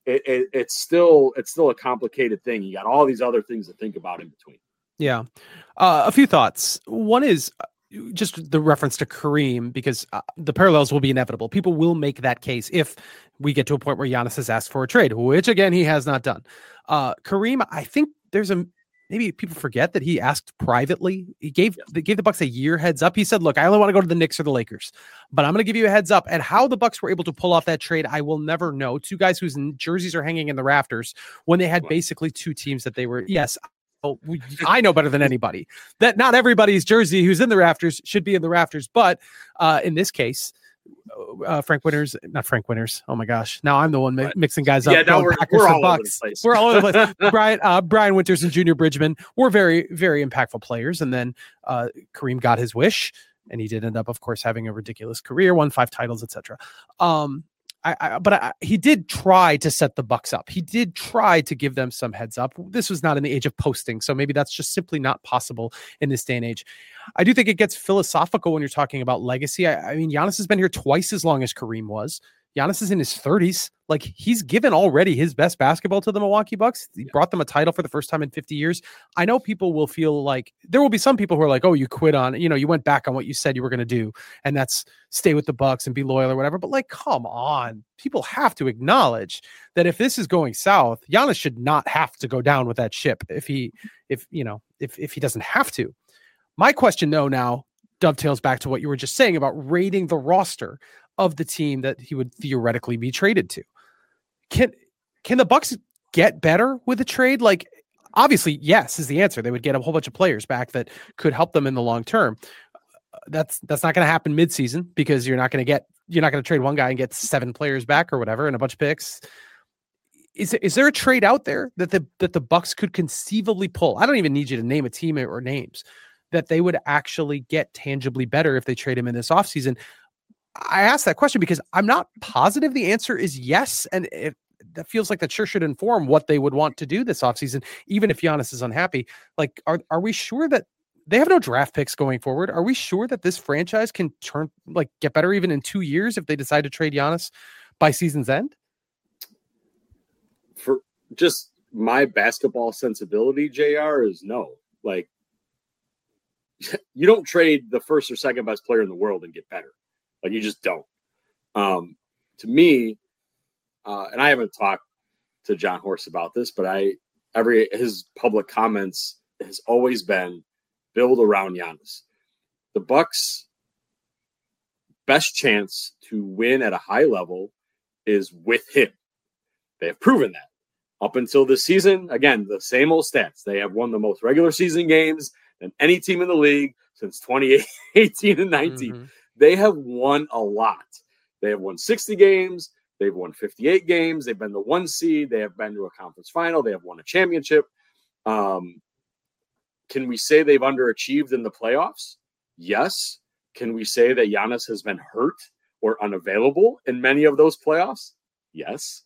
it's still a complicated thing. You got all these other things to think about in between. Yeah. A few thoughts. One is just the reference to Kareem, because the parallels will be inevitable. People will make that case if we get to a point where Giannis has asked for a trade, which again, he has not done. Kareem, I think maybe people forget that he asked privately. He gave the Bucks a year heads up. He said, look, I only want to go to the Knicks or the Lakers, but I'm going to give you a heads up. And how the Bucks were able to pull off that trade, I will never know. Two guys whose jerseys are hanging in the rafters when they had basically two teams that they were, yes, I know better than anybody that not everybody's jersey who's in the rafters should be in the rafters. But in this case, Frank Winters. Oh my gosh. Now I'm the one mixing guys up. Yeah, now we're all over the place. We're all over the place. Brian Winters and Junior Bridgman were very, very impactful players. And then Kareem got his wish, and he did end up, of course, having a ridiculous career, won 5 titles, etc. But he did try to set the Bucks up. He did try to give them some heads up. This was not in the age of posting, so maybe that's just simply not possible in this day and age. I do think it gets philosophical when you're talking about legacy. I mean, Giannis has been here twice as long as Kareem was. Giannis is in his 30s. Like, he's given already his best basketball to the Milwaukee Bucks. He brought them a title for the first time in 50 years. I know people will feel like there will be some people who are like, oh, you quit on, you went back on what you said you were going to do. And that's stay with the Bucks and be loyal or whatever. But like, come on, people have to acknowledge that if this is going south, Giannis should not have to go down with that ship if he doesn't have to. My question though now dovetails back to what you were just saying about rating the roster of the team that he would theoretically be traded to. Can the Bucks get better with a trade? Like, obviously, yes is the answer. They would get a whole bunch of players back that could help them in the long term. That's not going to happen midseason, because you're not going to trade one guy and get 7 players back or whatever and a bunch of picks. Is there a trade out there that the Bucks could conceivably pull? I don't even need you to name a team or names that they would actually get tangibly better if they trade him in this offseason. I asked that question because I'm not positive the answer is yes. And that feels like that sure should inform what they would want to do this offseason, even if Giannis is unhappy. Like, are we sure that they have no draft picks going forward? Are we sure that this franchise can get better even in 2 years if they decide to trade Giannis by season's end? For just my basketball sensibility, JR, is no. Like, you don't trade the first or second best player in the world and get better. Like, you just don't. To me, and I haven't talked to John Horst about this, but his public comments has always been build around Giannis. The Bucks' best chance to win at a high level is with him. They have proven that. Up until this season, again, the same old stats. They have won the most regular season games than any team in the league since 2018 and 19. Mm-hmm. They have won a lot. They have won 60 games. They've won 58 games. They've been the 1 seed. They have been to a conference final. They have won a championship. Can we say they've underachieved in the playoffs? Yes. Can we say that Giannis has been hurt or unavailable in many of those playoffs? Yes.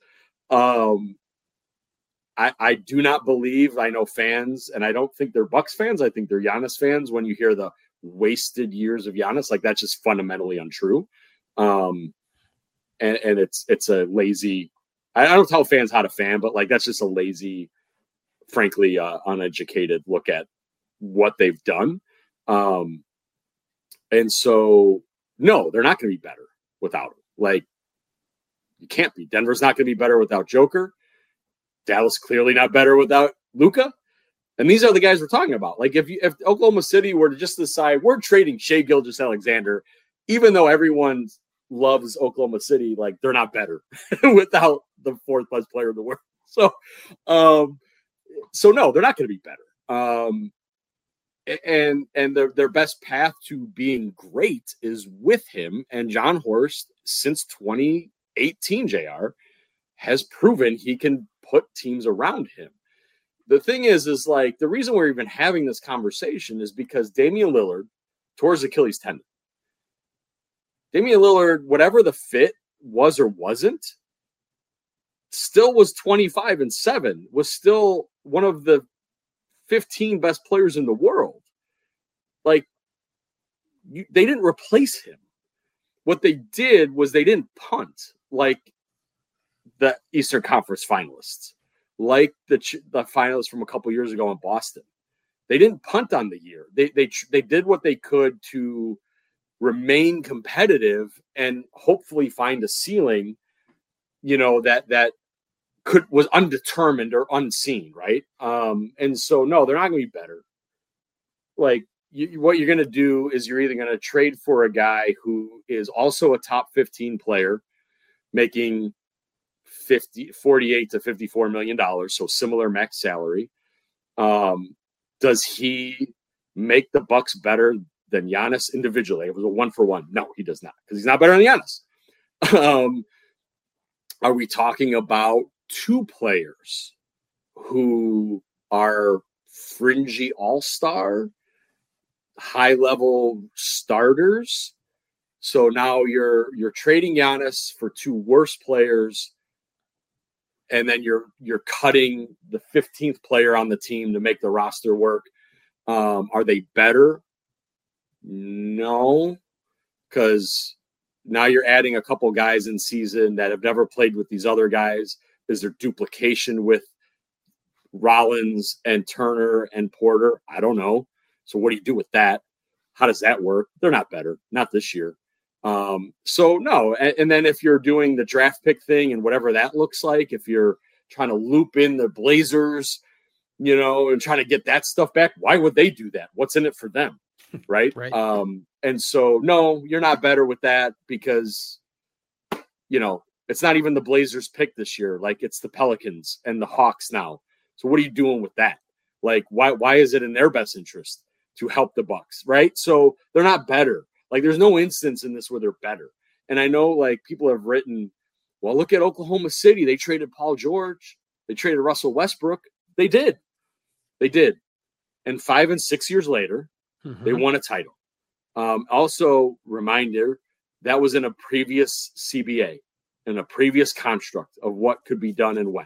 I do not believe, I know fans, and I don't think they're Bucks fans. I think they're Giannis fans. When you hear the wasted years of Giannis, like, that's just fundamentally untrue. And it's a lazy, I don't tell fans how to fan, but like, that's just a lazy, frankly, uneducated look at what they've done. And so, no, they're not going to be better without him. Like, you can't be. Denver's not going to be better without Joker. Dallas clearly not better without Luka. And these are the guys we're talking about. Like, if Oklahoma City were to just decide we're trading Shai Gilgeous-Alexander, even though everyone loves Oklahoma City, like, they're not better without the 4th best player in the world. So no, they're not going to be better. And their best path to being great is with him. And John Horst, since 2018, JR, has proven he can put teams around him. The thing is like, the reason we're even having this conversation is because Damian Lillard tore his Achilles tendon. Damian Lillard, whatever the fit was or wasn't, still was 25-7, was still one of the 15 best players in the world. Like, they didn't replace him. What they did was they didn't punt. Like, the Eastern Conference finalists, like the finalists from a couple years ago in Boston. They didn't punt on the year. They did what they could to remain competitive and hopefully find a ceiling, that was undetermined or unseen, right? And so no, they're not going to be better. Like what you're going to do is you're either going to trade for a guy who is also a top 15 player, making $48 to $54 million, so similar max salary. Does he make the Bucks better than Giannis individually? It was a 1-for-1. No, he does not, because he's not better than Giannis. Are we talking about two players who are fringy all-star, high-level starters? So now you're trading Giannis for two worse players, and then you're cutting the 15th player on the team to make the roster work. Are they better? No, because now you're adding a couple guys in season that have never played with these other guys. Is there duplication with Rollins and Turner and Porter? I don't know. So what do you do with that? How does that work? They're not better. Not this year. So no. And then if you're doing the draft pick thing and whatever that looks like, if you're trying to loop in the Blazers, and trying to get that stuff back, why would they do that? What's in it for them? Right. Right. And so, no, you're not better with that because, it's not even the Blazers pick this year. Like, it's the Pelicans and the Hawks now. So what are you doing with that? Like, why is it in their best interest to help the Bucks? Right. So they're not better. Like, there's no instance in this where they're better. And I know, like, people have written, well, look at Oklahoma City. They traded Paul George. They traded Russell Westbrook. They did. And 5 and 6 years later, they won a title. Also, reminder, that was in a previous CBA, in a previous construct of what could be done and when.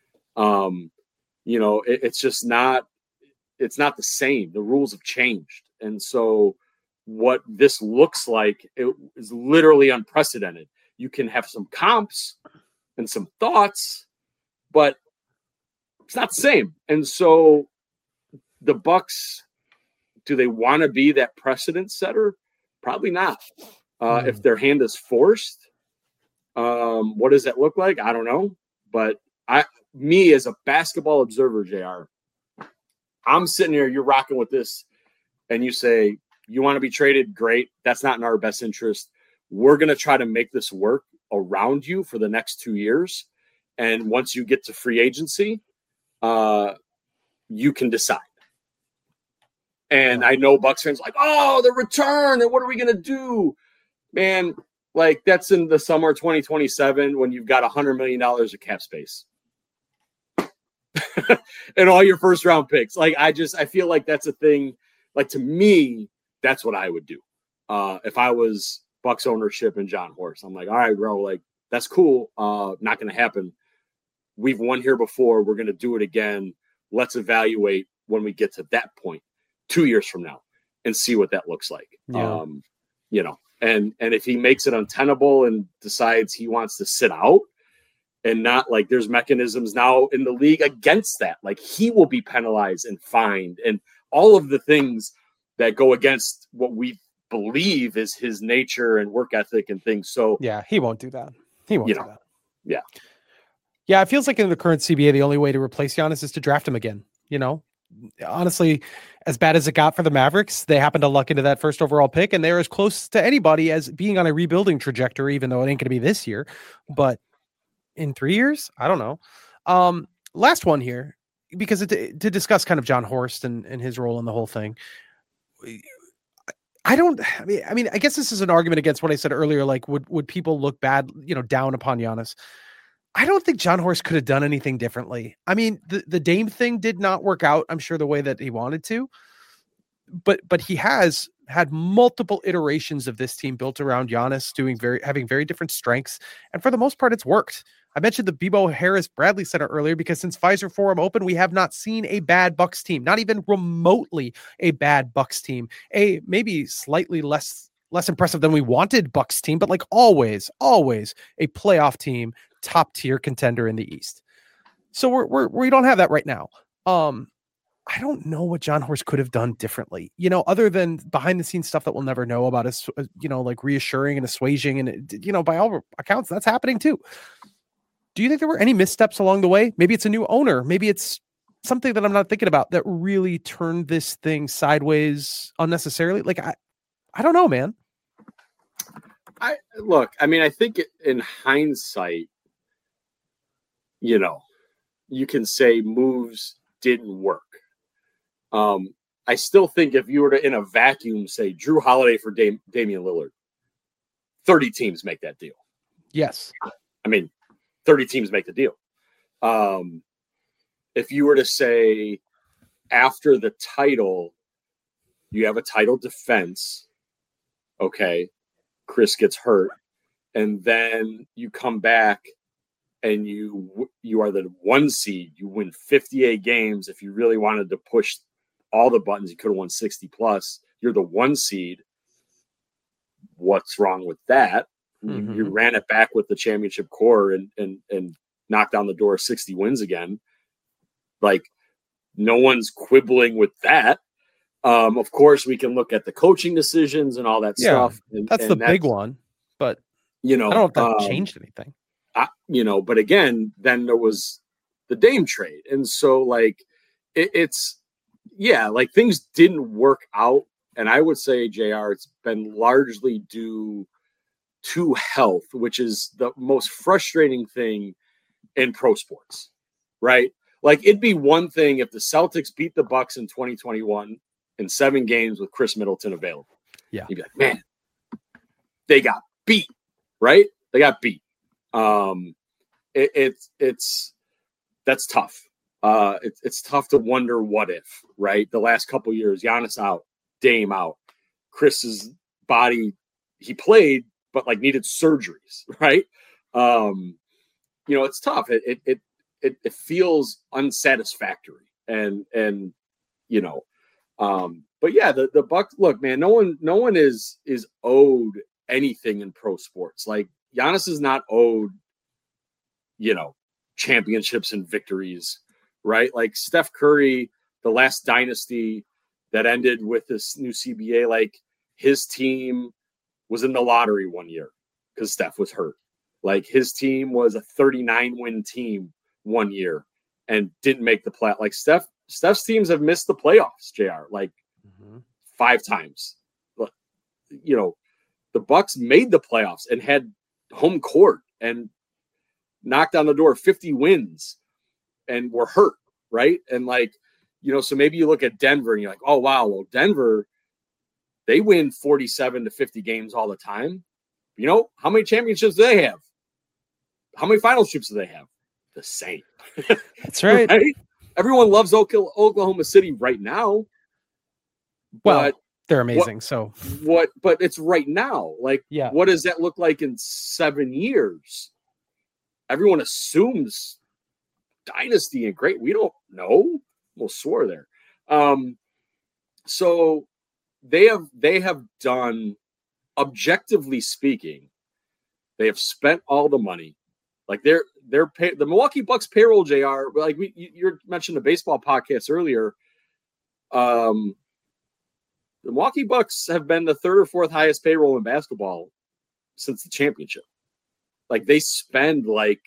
It's just not, it's not the same. The rules have changed. And so what this looks like, it is literally unprecedented. You can have some comps and some thoughts, but it's not the same. And so the Bucks, do they want to be that precedent setter? Probably not. If their hand is forced, what does that look like? I don't know. But me as a basketball observer, JR, I'm sitting here, you're rocking with this, and you say, you want to be traded? Great. That's not in our best interest. We're going to try to make this work around you for the next 2 years. And once you get to free agency, you can decide. And I know Bucks fans are like, oh, the return, and what are we going to do? Man, like, that's in the summer 2027 when you've got $100 million of cap space. And all your first round picks. Like, I feel like that's a thing. Like, to me, that's what I would do. If I was Bucks ownership and John Horst, I'm like, all right, bro, like, that's cool. Not going to happen. We've won here before. We're going to do it again. Let's evaluate when we get to that point 2 years from now and see what that looks like. Yeah. And if he makes it untenable and decides he wants to sit out, and not, like, there's mechanisms now in the league against that. Like, he will be penalized and fined and all of the things that go against what we believe is his nature and work ethic and things. So yeah, he won't do that. He won't do that. Yeah. Yeah. It feels like in the current CBA, the only way to replace Giannis is to draft him again. Honestly, as bad as it got for the Mavericks, they happened to luck into that first overall pick, and they're as close to anybody as being on a rebuilding trajectory, even though it ain't going to be this year, but in 3 years, I don't know. Last one here, because to discuss kind of John Horst and his role in the whole thing. I mean, I guess this is an argument against what I said earlier. Like, would people look bad, down upon Giannis? I don't think John Horst could have done anything differently. I mean, the Dame thing did not work out, I'm sure, the way that he wanted to, but he has had multiple iterations of this team built around Giannis, having very different strengths. And for the most part, it's worked. I mentioned the Bebo Harris Bradley Center earlier because since Pfizer Forum Open, we have not seen a bad Bucks team, not even remotely a bad Bucks team, a maybe slightly less impressive than we wanted Bucks team, but like always a playoff team top tier contender in the East. So we don't have that right now. I don't know what Jon Horst could have done differently, other than behind the scenes stuff that we'll never know about, us, like reassuring and assuaging. And, by all accounts, that's happening too. Do you think there were any missteps along the way? Maybe it's a new owner. Maybe it's something that I'm not thinking about that really turned this thing sideways unnecessarily. Like, I don't know, man. I think in hindsight, you can say moves didn't work. I still think if you were to, in a vacuum, say Drew Holiday for Damian Lillard, 30 teams make that deal. Yes. 30 teams make the deal. If you were to say after the title, you have a title defense, okay, Chris gets hurt, and then you come back and you are the 1 seed, you win 58 games. If you really wanted to push all the buttons, you could have won 60 plus. You're the 1 seed. What's wrong with that? Mm-hmm. You ran it back with the championship core and knocked on the door of 60 wins again. Like, no one's quibbling with that. Of course, we can look at the coaching decisions and all that stuff. That's the big one. But I don't know if that changed anything. But again, then there was the Dame trade. And so, like, it's things didn't work out. And I would say, JR, it's been largely due to health, which is the most frustrating thing in pro sports, right? Like, it'd be one thing if the Celtics beat the Bucks in 2021 in 7 games with Chris Middleton available. Yeah. You'd be like, man, they got beat, right? They got beat. That's tough. It's tough to wonder what if, right? The last couple of years, Giannis out, Dame out, Chris's body, he played, but like needed surgeries, right? It's tough. It feels unsatisfactory, but yeah, the Bucks. Look, man, no one is owed anything in pro sports. Like, Giannis is not owed, championships and victories, right? Like Steph Curry, the last dynasty that ended with this new CBA, like his team was in the lottery one year because Steph was hurt. Like, his team was a 39-win team one year and didn't make the play. Like, Steph's teams have missed the playoffs, JR, like 5 times. But, the Bucks made the playoffs and had home court and knocked on the door 50 wins and were hurt, right? And so maybe you look at Denver and you're like, oh, wow, well, Denver, they win 47 to 50 games all the time. How many championships do they have? How many final trips do they have? The same. That's right. Right? Everyone loves Oklahoma City right now. Well, they're amazing. But it's right now. Like, what does that look like in 7 years? Everyone assumes dynasty and great. We don't know. We'll swore there. So they have done, objectively speaking, they have spent all the money. Like, the Milwaukee Bucks payroll, JR, like you mentioned the baseball podcast earlier. The Milwaukee Bucks have been the 3rd or 4th highest payroll in basketball since the championship. Like, they spend like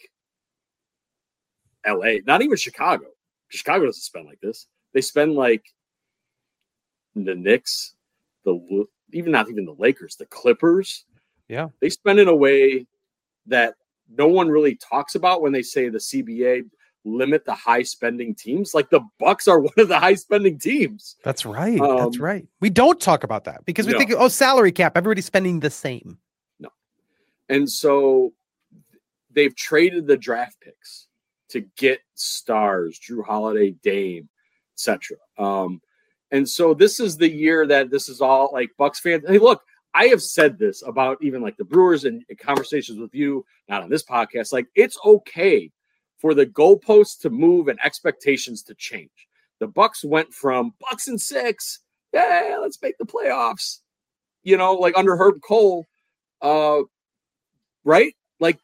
LA, not even Chicago. Chicago doesn't spend like this. They spend like the Knicks, not even the Lakers, the Clippers. Yeah. They spend in a way that no one really talks about when they say the CBA limit the high spending teams. Like, the Bucks are one of the high spending teams. That's right. That's right. We don't talk about that because we think, salary cap, everybody's spending the same. No. And so they've traded the draft picks to get stars, Drew Holiday, Dame, etc. And so this is the year that this is all like Bucks fans. Hey, look, I have said this about even like the Brewers and conversations with you, not on this podcast. Like, it's okay for the goalposts to move and expectations to change. The Bucks went from Bucks and 6, yeah, let's make the playoffs, like under Herb Cole, right? Like,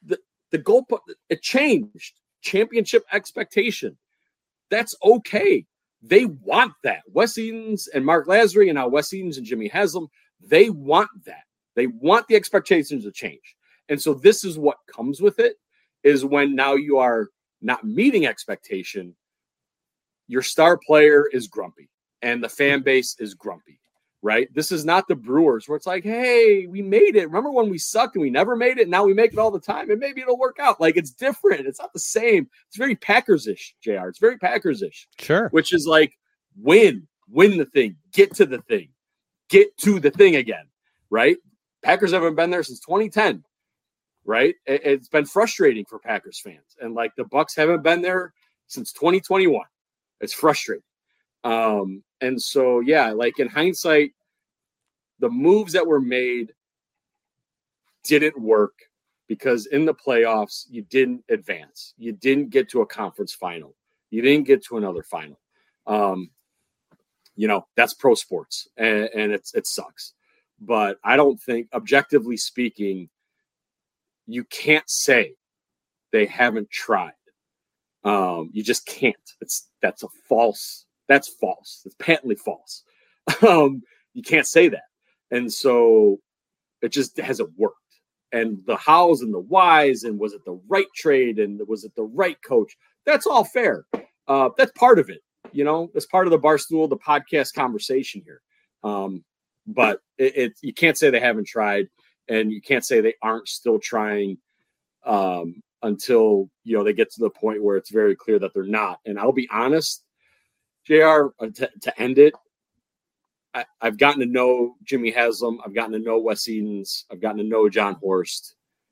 The goal, it changed. Championship expectation. That's okay. They want that. Wes Edens and Mark Lazary, and now Wes Edens and Jimmy Haslam, they want that. They want the expectations to change. And so this is what comes with it, is when now you are not meeting expectation, your star player is grumpy and the fan base is grumpy, right? This is not the Brewers where it's like, hey, we made it. Remember when we sucked and we never made it? Now we make it all the time and maybe it'll work out. Like, it's different. It's not the same. It's very Packers-ish, JR. It's very Packers-ish. Sure. Which is like, win the thing, get to the thing again, right? Packers haven't been there since 2010, right? It's been frustrating for Packers fans. And like the Bucks haven't been there since 2021. It's frustrating. And so, yeah, like in hindsight, the moves that were made didn't work because in the playoffs, you didn't advance. You didn't get to a conference final. You didn't get to another final. That's pro sports and it sucks. But I don't think, objectively speaking, you can't say they haven't tried. You just can't. That's false. That's patently false. You can't say that. And so it just hasn't worked. And the hows and the whys, and was it the right trade, and was it the right coach? That's all fair. That's part of it. That's part of the Barstool, the podcast conversation here. But you can't say they haven't tried, and you can't say they aren't still trying until they get to the point where it's very clear that they're not. And I'll be honest, JR, to end it, I've gotten to know Jimmy Haslam. I've gotten to know Wes Edens. I've gotten to know John Horst.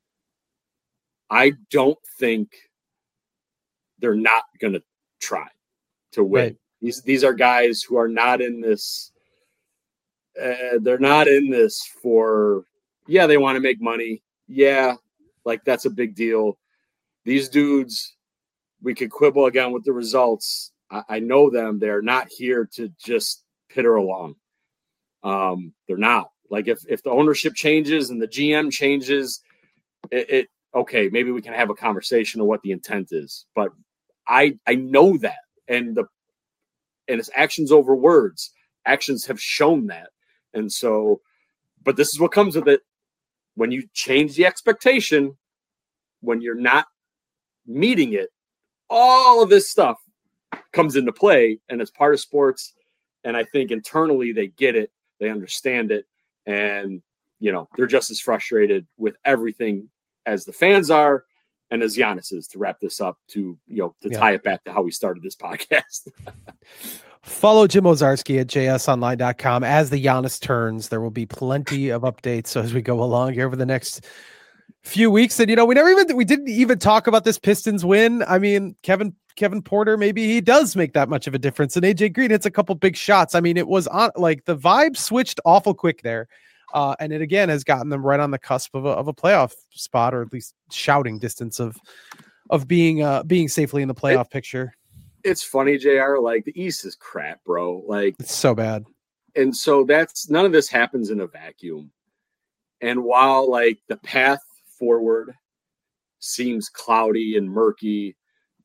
I don't think they're not going to try to win. Right. These are guys who are not in this. They're not in this for, they want to make money. Yeah, like that's a big deal. These dudes, we could quibble again with the results. I know them. They're not here to just pitter along. They're not. Like if the ownership changes and the GM changes, okay, maybe we can have a conversation of what the intent is. But I know that, and it's actions over words. Actions have shown that. And so, but this is what comes with it. When you change the expectation, when you're not meeting it, all of this stuff comes into play, and it's part of sports. And I think internally they get it, they understand it, and they're just as frustrated with everything as the fans are, and as Giannis is. To wrap this up, tie it back to how we started this podcast. Follow Jim Owczarski at jsonline.com. As the Giannis turns, there will be plenty of updates as we go along here over the next few weeks. And we didn't even talk about this Pistons win. I mean, Kevin Porter, maybe he does make that much of a difference. And AJ Green hits a couple big shots. I mean, it was on, like, the vibe switched awful quick there. And it again has gotten them right on the cusp of a playoff spot, or at least shouting distance of being safely in the playoff picture. It's funny, JR, like the East is crap, bro. Like, it's so bad. And so none of this happens in a vacuum. And while like the path forward seems cloudy and murky,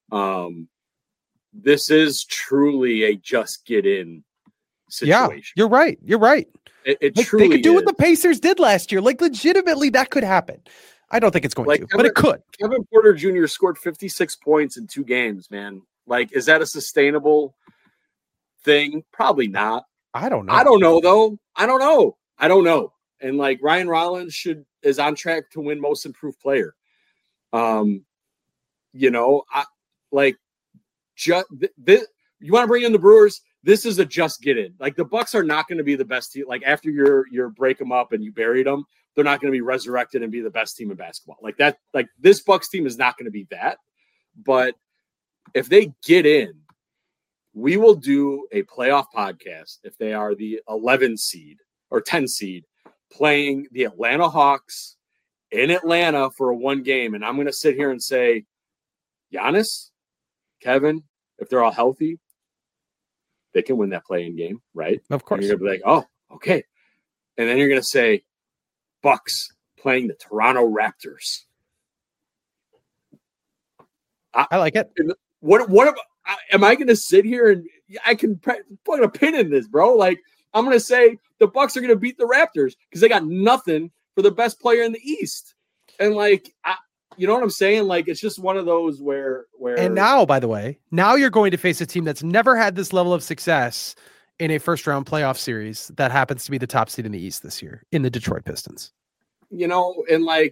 this is truly a just get in situation. Yeah, you're right. It like, truly they could do is. what the Pacers did last year. Like, legitimately, that could happen. I don't think it's going to, but it could. Kevin Porter Jr. scored 56 points in 2 games, man. Like, is that a sustainable thing? Probably not. I don't know. I don't know, though. I don't know. And like Ryan Rollins is on track to win Most Improved Player. You want to bring in the Brewers? This is a just get in. Like, the Bucks are not going to be the best team. Like, after you break them up and you buried them, they're not going to be resurrected and be the best team in basketball. Like that. Like, this Bucks team is not going to be that. But if they get in, we will do a playoff podcast if they are the 11 seed or 10 seed playing the Atlanta Hawks in Atlanta for a 1 game. And I'm going to sit here and say, Giannis, Kevin, if they're all healthy, they can win that play-in game, right? Of course. And you're going to be like, oh, okay. And then you're going to say, Bucks playing the Toronto Raptors. I like it. What am I going to sit here and I can put a pin in this, bro? Like, I'm going to say the Bucks are going to beat the Raptors because they got nothing for the best player in the East. And like, you know what I'm saying? Like, it's just one of those where. And now, by the way, now you're going to face a team that's never had this level of success in a first round playoff series that happens to be the top seed in the East this year in the Detroit Pistons. You know, and like,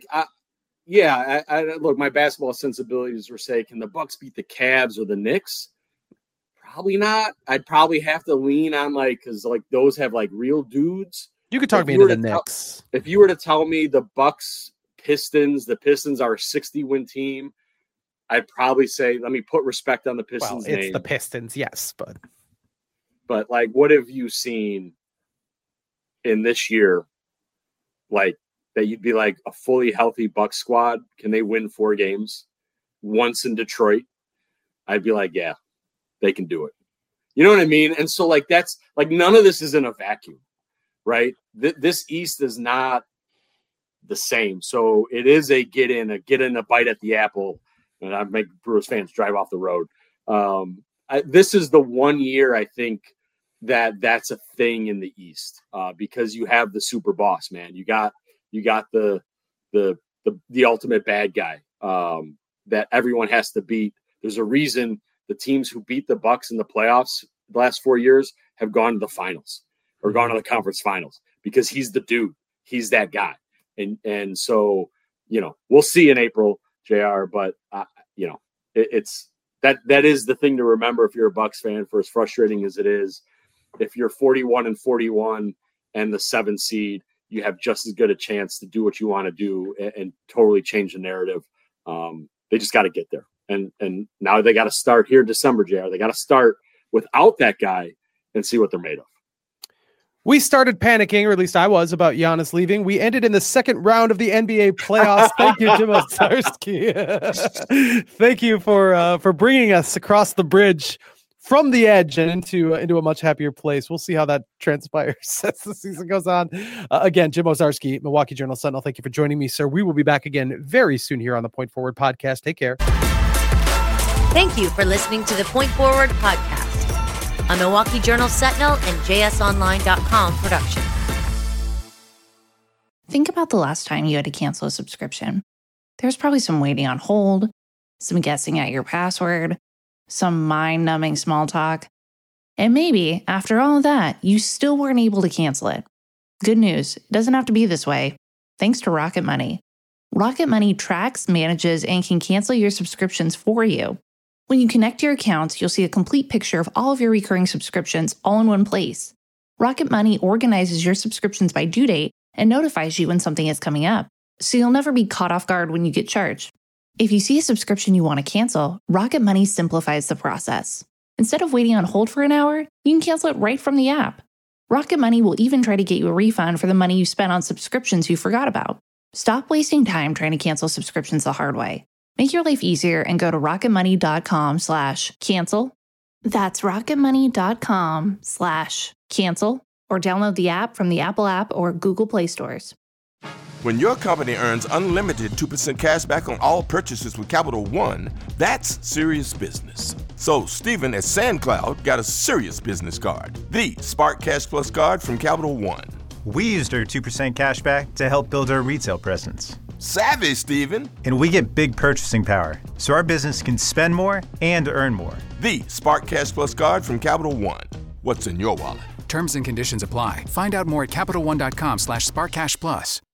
I look, my basketball sensibilities were say, can the Bucks beat the Cavs or the Knicks? Probably not. I'd probably have to lean on like, because like those have like real dudes. You could talk me into the Knicks. If you were to tell me the Bucks Pistons are a 60-win team, I'd probably say, let me put respect on the Pistons name. It's the Pistons, yes, but like, what have you seen in this year? Like that you'd be like a fully healthy Bucks squad. Can they win 4 games once in Detroit? I'd be like, yeah, they can do it. You know what I mean? And so like, that's like, none of this is in a vacuum, right? This East is not the same. So it is a get in a bite at the apple. And I make Brewers fans drive off the road. This is the one year I think that's a thing in the East because you have the super boss, man. You got the ultimate bad guy that everyone has to beat. There's a reason the teams who beat the Bucks in the playoffs the last 4 years have gone to the finals or gone to the conference finals because he's the dude. He's that guy. And so, you know, we'll see in April, JR, but you know, it's that is the thing to remember if you're a Bucks fan, for as frustrating as it is. If you're 41-41 and the 7th seed, you have just as good a chance to do what you want to do and totally change the narrative. They just got to get there. And now they got to start here December, JR. They got to start without that guy and see what they're made of. We started panicking, or at least I was, about Giannis leaving. We ended in the second round of the NBA playoffs. Thank you, Jim Owczarski. Thank you for bringing us across the bridge from the edge and into a much happier place. We'll see how that transpires as the season goes on. Again, Jim Owczarski, Milwaukee Journal Sentinel. Thank you for joining me, sir. We will be back again very soon here on the Point Forward podcast. Take care. Thank you for listening to the Point Forward podcast, a Milwaukee Journal Sentinel and JSOnline.com production. Think about the last time you had to cancel a subscription. There's probably some waiting on hold, some guessing at your password, some mind-numbing small talk. And maybe, after all of that, you still weren't able to cancel it. Good news, it doesn't have to be this way. Thanks to Rocket Money. Rocket Money tracks, manages, and can cancel your subscriptions for you. When you connect your accounts, you'll see a complete picture of all of your recurring subscriptions all in one place. Rocket Money organizes your subscriptions by due date and notifies you when something is coming up, so you'll never be caught off guard when you get charged. If you see a subscription you want to cancel, Rocket Money simplifies the process. Instead of waiting on hold for an hour, you can cancel it right from the app. Rocket Money will even try to get you a refund for the money you spent on subscriptions you forgot about. Stop wasting time trying to cancel subscriptions the hard way. Make your life easier and go to rocketmoney.com/cancel. That's rocketmoney.com/cancel, or download the app from the Apple app or Google Play stores. When your company earns unlimited 2% cash back on all purchases with Capital One, that's serious business. So Steven at SandCloud got a serious business card, the Spark Cash Plus card from Capital One. We used our 2% cash back to help build our retail presence. Savvy, Steven. And we get big purchasing power, so our business can spend more and earn more. The Spark Cash Plus card from Capital One. What's in your wallet? Terms and conditions apply. Find out more at CapitalOne.com/SparkCashPlus.